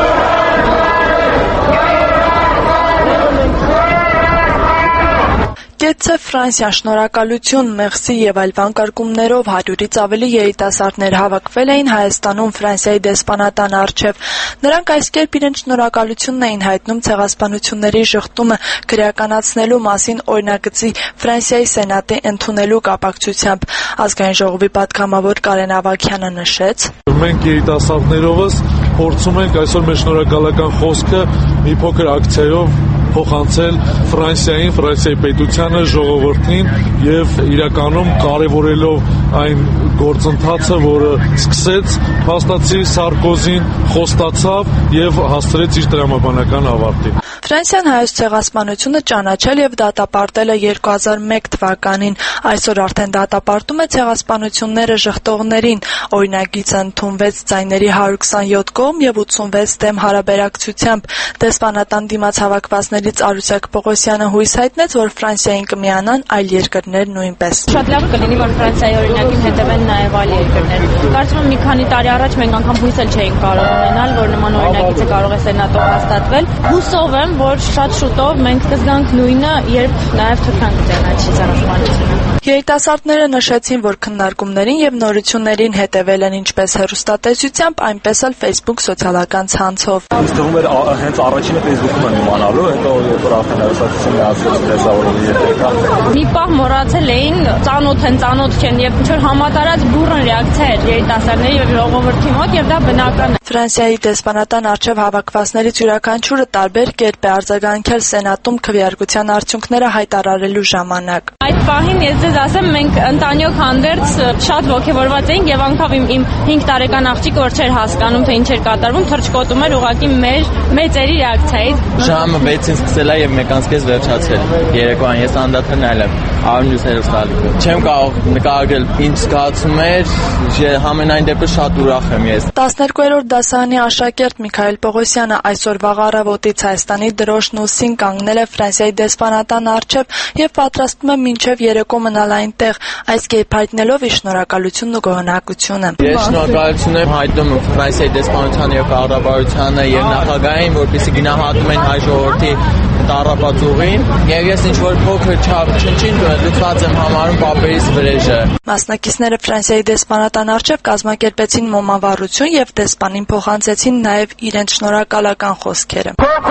Կեցցե Ֆրանսիա, շնորհակալություն, մեղսի եւ այլ վանկարկումներով 100-ից ավելի երիտասարդներ հավաքվել էին Հայաստանում Ֆրանսիայի դեսպանատան առջև։ Նրանք այս կերպ իրենց շնորհակալությունն էին հայտնում ցեղասպանությունների շղթումը քրեականացնելու մասին օրինագծի Ֆրանսիայի սենատի ընդունելու կապակցությամբ։ Ազգային ժողովի պատգամավոր Կարեն Ավագյանը նշեց. Մենք երիտասարդներովս փորձում ենք այսօր մեր շնորհակալական խոսքը մի փոքր ակցիայով փոխանցել Ֆրանսիային, Ֆրանսիայի պետությանը, ժողովրդին եւ իրականում կարեւորելով այն գործընթացը, որը սկսեց փաստացի Սարկոզին, խոստացավ եւ հասցրեց իր տրամաբանական ավարտին։ Ֆրանսիան հայոց ցեղասպանությունը ճանաչել եւ դատապարտել է 2001 թվականին։ Այսօր արդեն դատապարտում է ցեղասպանությունները ժխտողներին։ Օրինագիծը ընդունվեց ձայների 127 կողմ եւ 86 դեմ հարաբերակցությամբ։ Դեսպանատան դիմաց հավաքվածներից Արուսյակ Պողոսյանը հույս հայտնեց, որ Ֆրանսիային կմիանան այլ երկրներ նույնպես։ Շատ լավ կլինի, որ Ֆրանսիայի օրինակին հետևեն նաեւ այլ երկրներ։ Կարծում եմ մի քանի տարի առաջ մենք անգամ հույս էլ չէինք կարող ունենալ, որ նման օրինակիցը կարող է սենատով հաստատվել։ Հուսով եմ, որ շատ շուտով մենք կզգանք նույնը, երբ նաև Թուրքիան կճանաչի ցեղասպանությունը։ Երիտասարդները նշեցին, որ քննարկումներին եւ նորություններին հետևել են ինչպես հեռուստատեսությամբ, այնպես էլ Facebook սոցիալական ցանցով։ Ստեղում էր հենց առաջինը Facebook-ում եմ իմանալու, հետո երբ որ արդեն հեռուստատեսությունը միացրեց լեզվավորողի երեխա։ Մի պահ մոռացել էին, ծանոթ չեն եւ ինչ որ համատարած բուրըն ռեակցիա էր երիտասարդների եւ ժողովրդի մոտ եւ դա բնական է։ Ֆրանսիայի դեսպանատան առջև հավաքվածներից յուրաքանչյուրը տարբեր կերպ է է արձագանքել Սենատում քվեարկության արդյունքները հայտարարելու ժամանակ։ Այդ պահին ես ձեզ ասեմ, մենք ընտանյոք հանդերձ շատ ոգևորված էինք եւ անգամ իմ 5 տարեկան աղջիկը որ չէր հասկանում թե ինչ էր կատարվում, թռչկոտում էր ուղղակի մեր մեծերի ռեակցիայից։ Ժամը 6-ին սկսել է եւ 1:30 վերջացել։ Երեկոյան ես անդադար նայել եմ Արմյուսերով տալիքը։ Չեմ կարող նկարագրել ինչ զգացում էր, համենայն դեպս շատ ուրախ եմ ես։ 12-րդ դասարանի աշակերտ Միքայել Պողոսյանը այսօր վաղ առավոտից Հայաստանի դրոշն ուսին կանգնել է Ֆրանսիայի դեսպանատան առջև եւ պատրաստվում է մինչեւ երեկո մնալ այնտեղ, այս կերպ հայտնելով իր շնորհակալությունն ու գոհունակությունը։ Ես շնորհակալություն եմ հայտնում Ֆրանսիայի դեսպանությանը եւ կառավարությանը եւ նախագահային, որպեսզի գնահատում են հայ ժողովրդի տառապածուղին, եւ ես ինչ որ փոքր չափ չնչին լուծված եմ համարում պապերիս վրեժը։ Մասնակիցները Ֆրանսիայի դեսպանատան առջև կազմակերպեցին մոմավառություն եւ դեսպանին փոխանցեցին նաեւ իրենց շնորհակալական խոսքերը։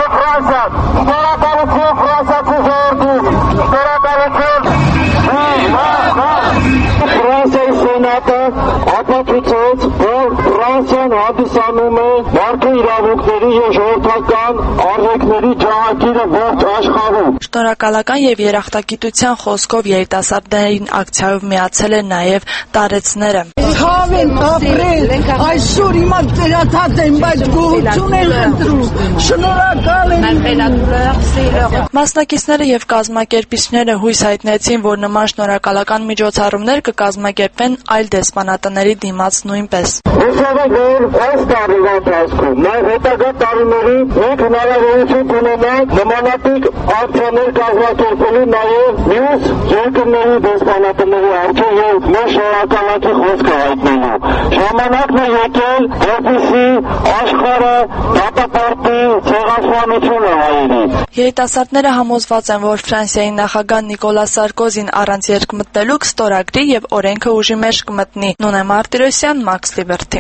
Ֆրանսիայի սենատը ապացուցեց, որ Ֆրանսիան հանդիսանում է մարդու իրավունքների եւ ժողովրդական արժեքների ջահակիրը ողջ աշխարհում։ Շնորհակալական եւ երախտագիտության խոսքով երիտասարդներին ակցիայով միացել են նաեւ տարեցները։ Ցավ են ապրել, այսօր հիմա ծերացած են, բայց գոհություն են ընտրում։ Շնորհակալ եմ։ Մասնակիցները եւ կազմակերպիչները հույս հայտնեցին, որ նման շնորհակալական միջոցառումներ կկազմակերպվեն այլ դեսպանատների դիմաց նույնպես։ Հուսով եմ, որ այս տարվա ընթացքում նաև հետագա տարիներին մենք հնարավորություն կունենանք նմանատիպ ակցիաներ կազմակերպելու նաև մյուս երկրների դեսպանատների առջև եւ մեր շնորհակալանքի խոսքը հայտնելու։ Ժամանակն է եկել, որպեսզի աշխարհը դատապարտի ցեղասպանությունը հայերի։ Երիտասարդները համոզված են, որ Ֆրանսիայի նախագահ Նիկոլա Սարկոզին առանց երկմտնելու կստորագրի եւ օրենքը ուժի մեջ կմտնի։ Նոնե Մարտիրոսյան, Max Liberty։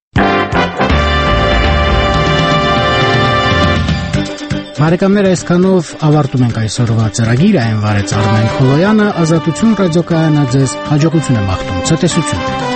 Բարեկամներ, այսքանով ավարտում ենք այսօրվա ծրագիրը, այն վարեց Արմեն Խոլոյանը, Ազատություն ռադիոկայանը ձեզ հաջողություն եմ աղթում, ցտեսություն։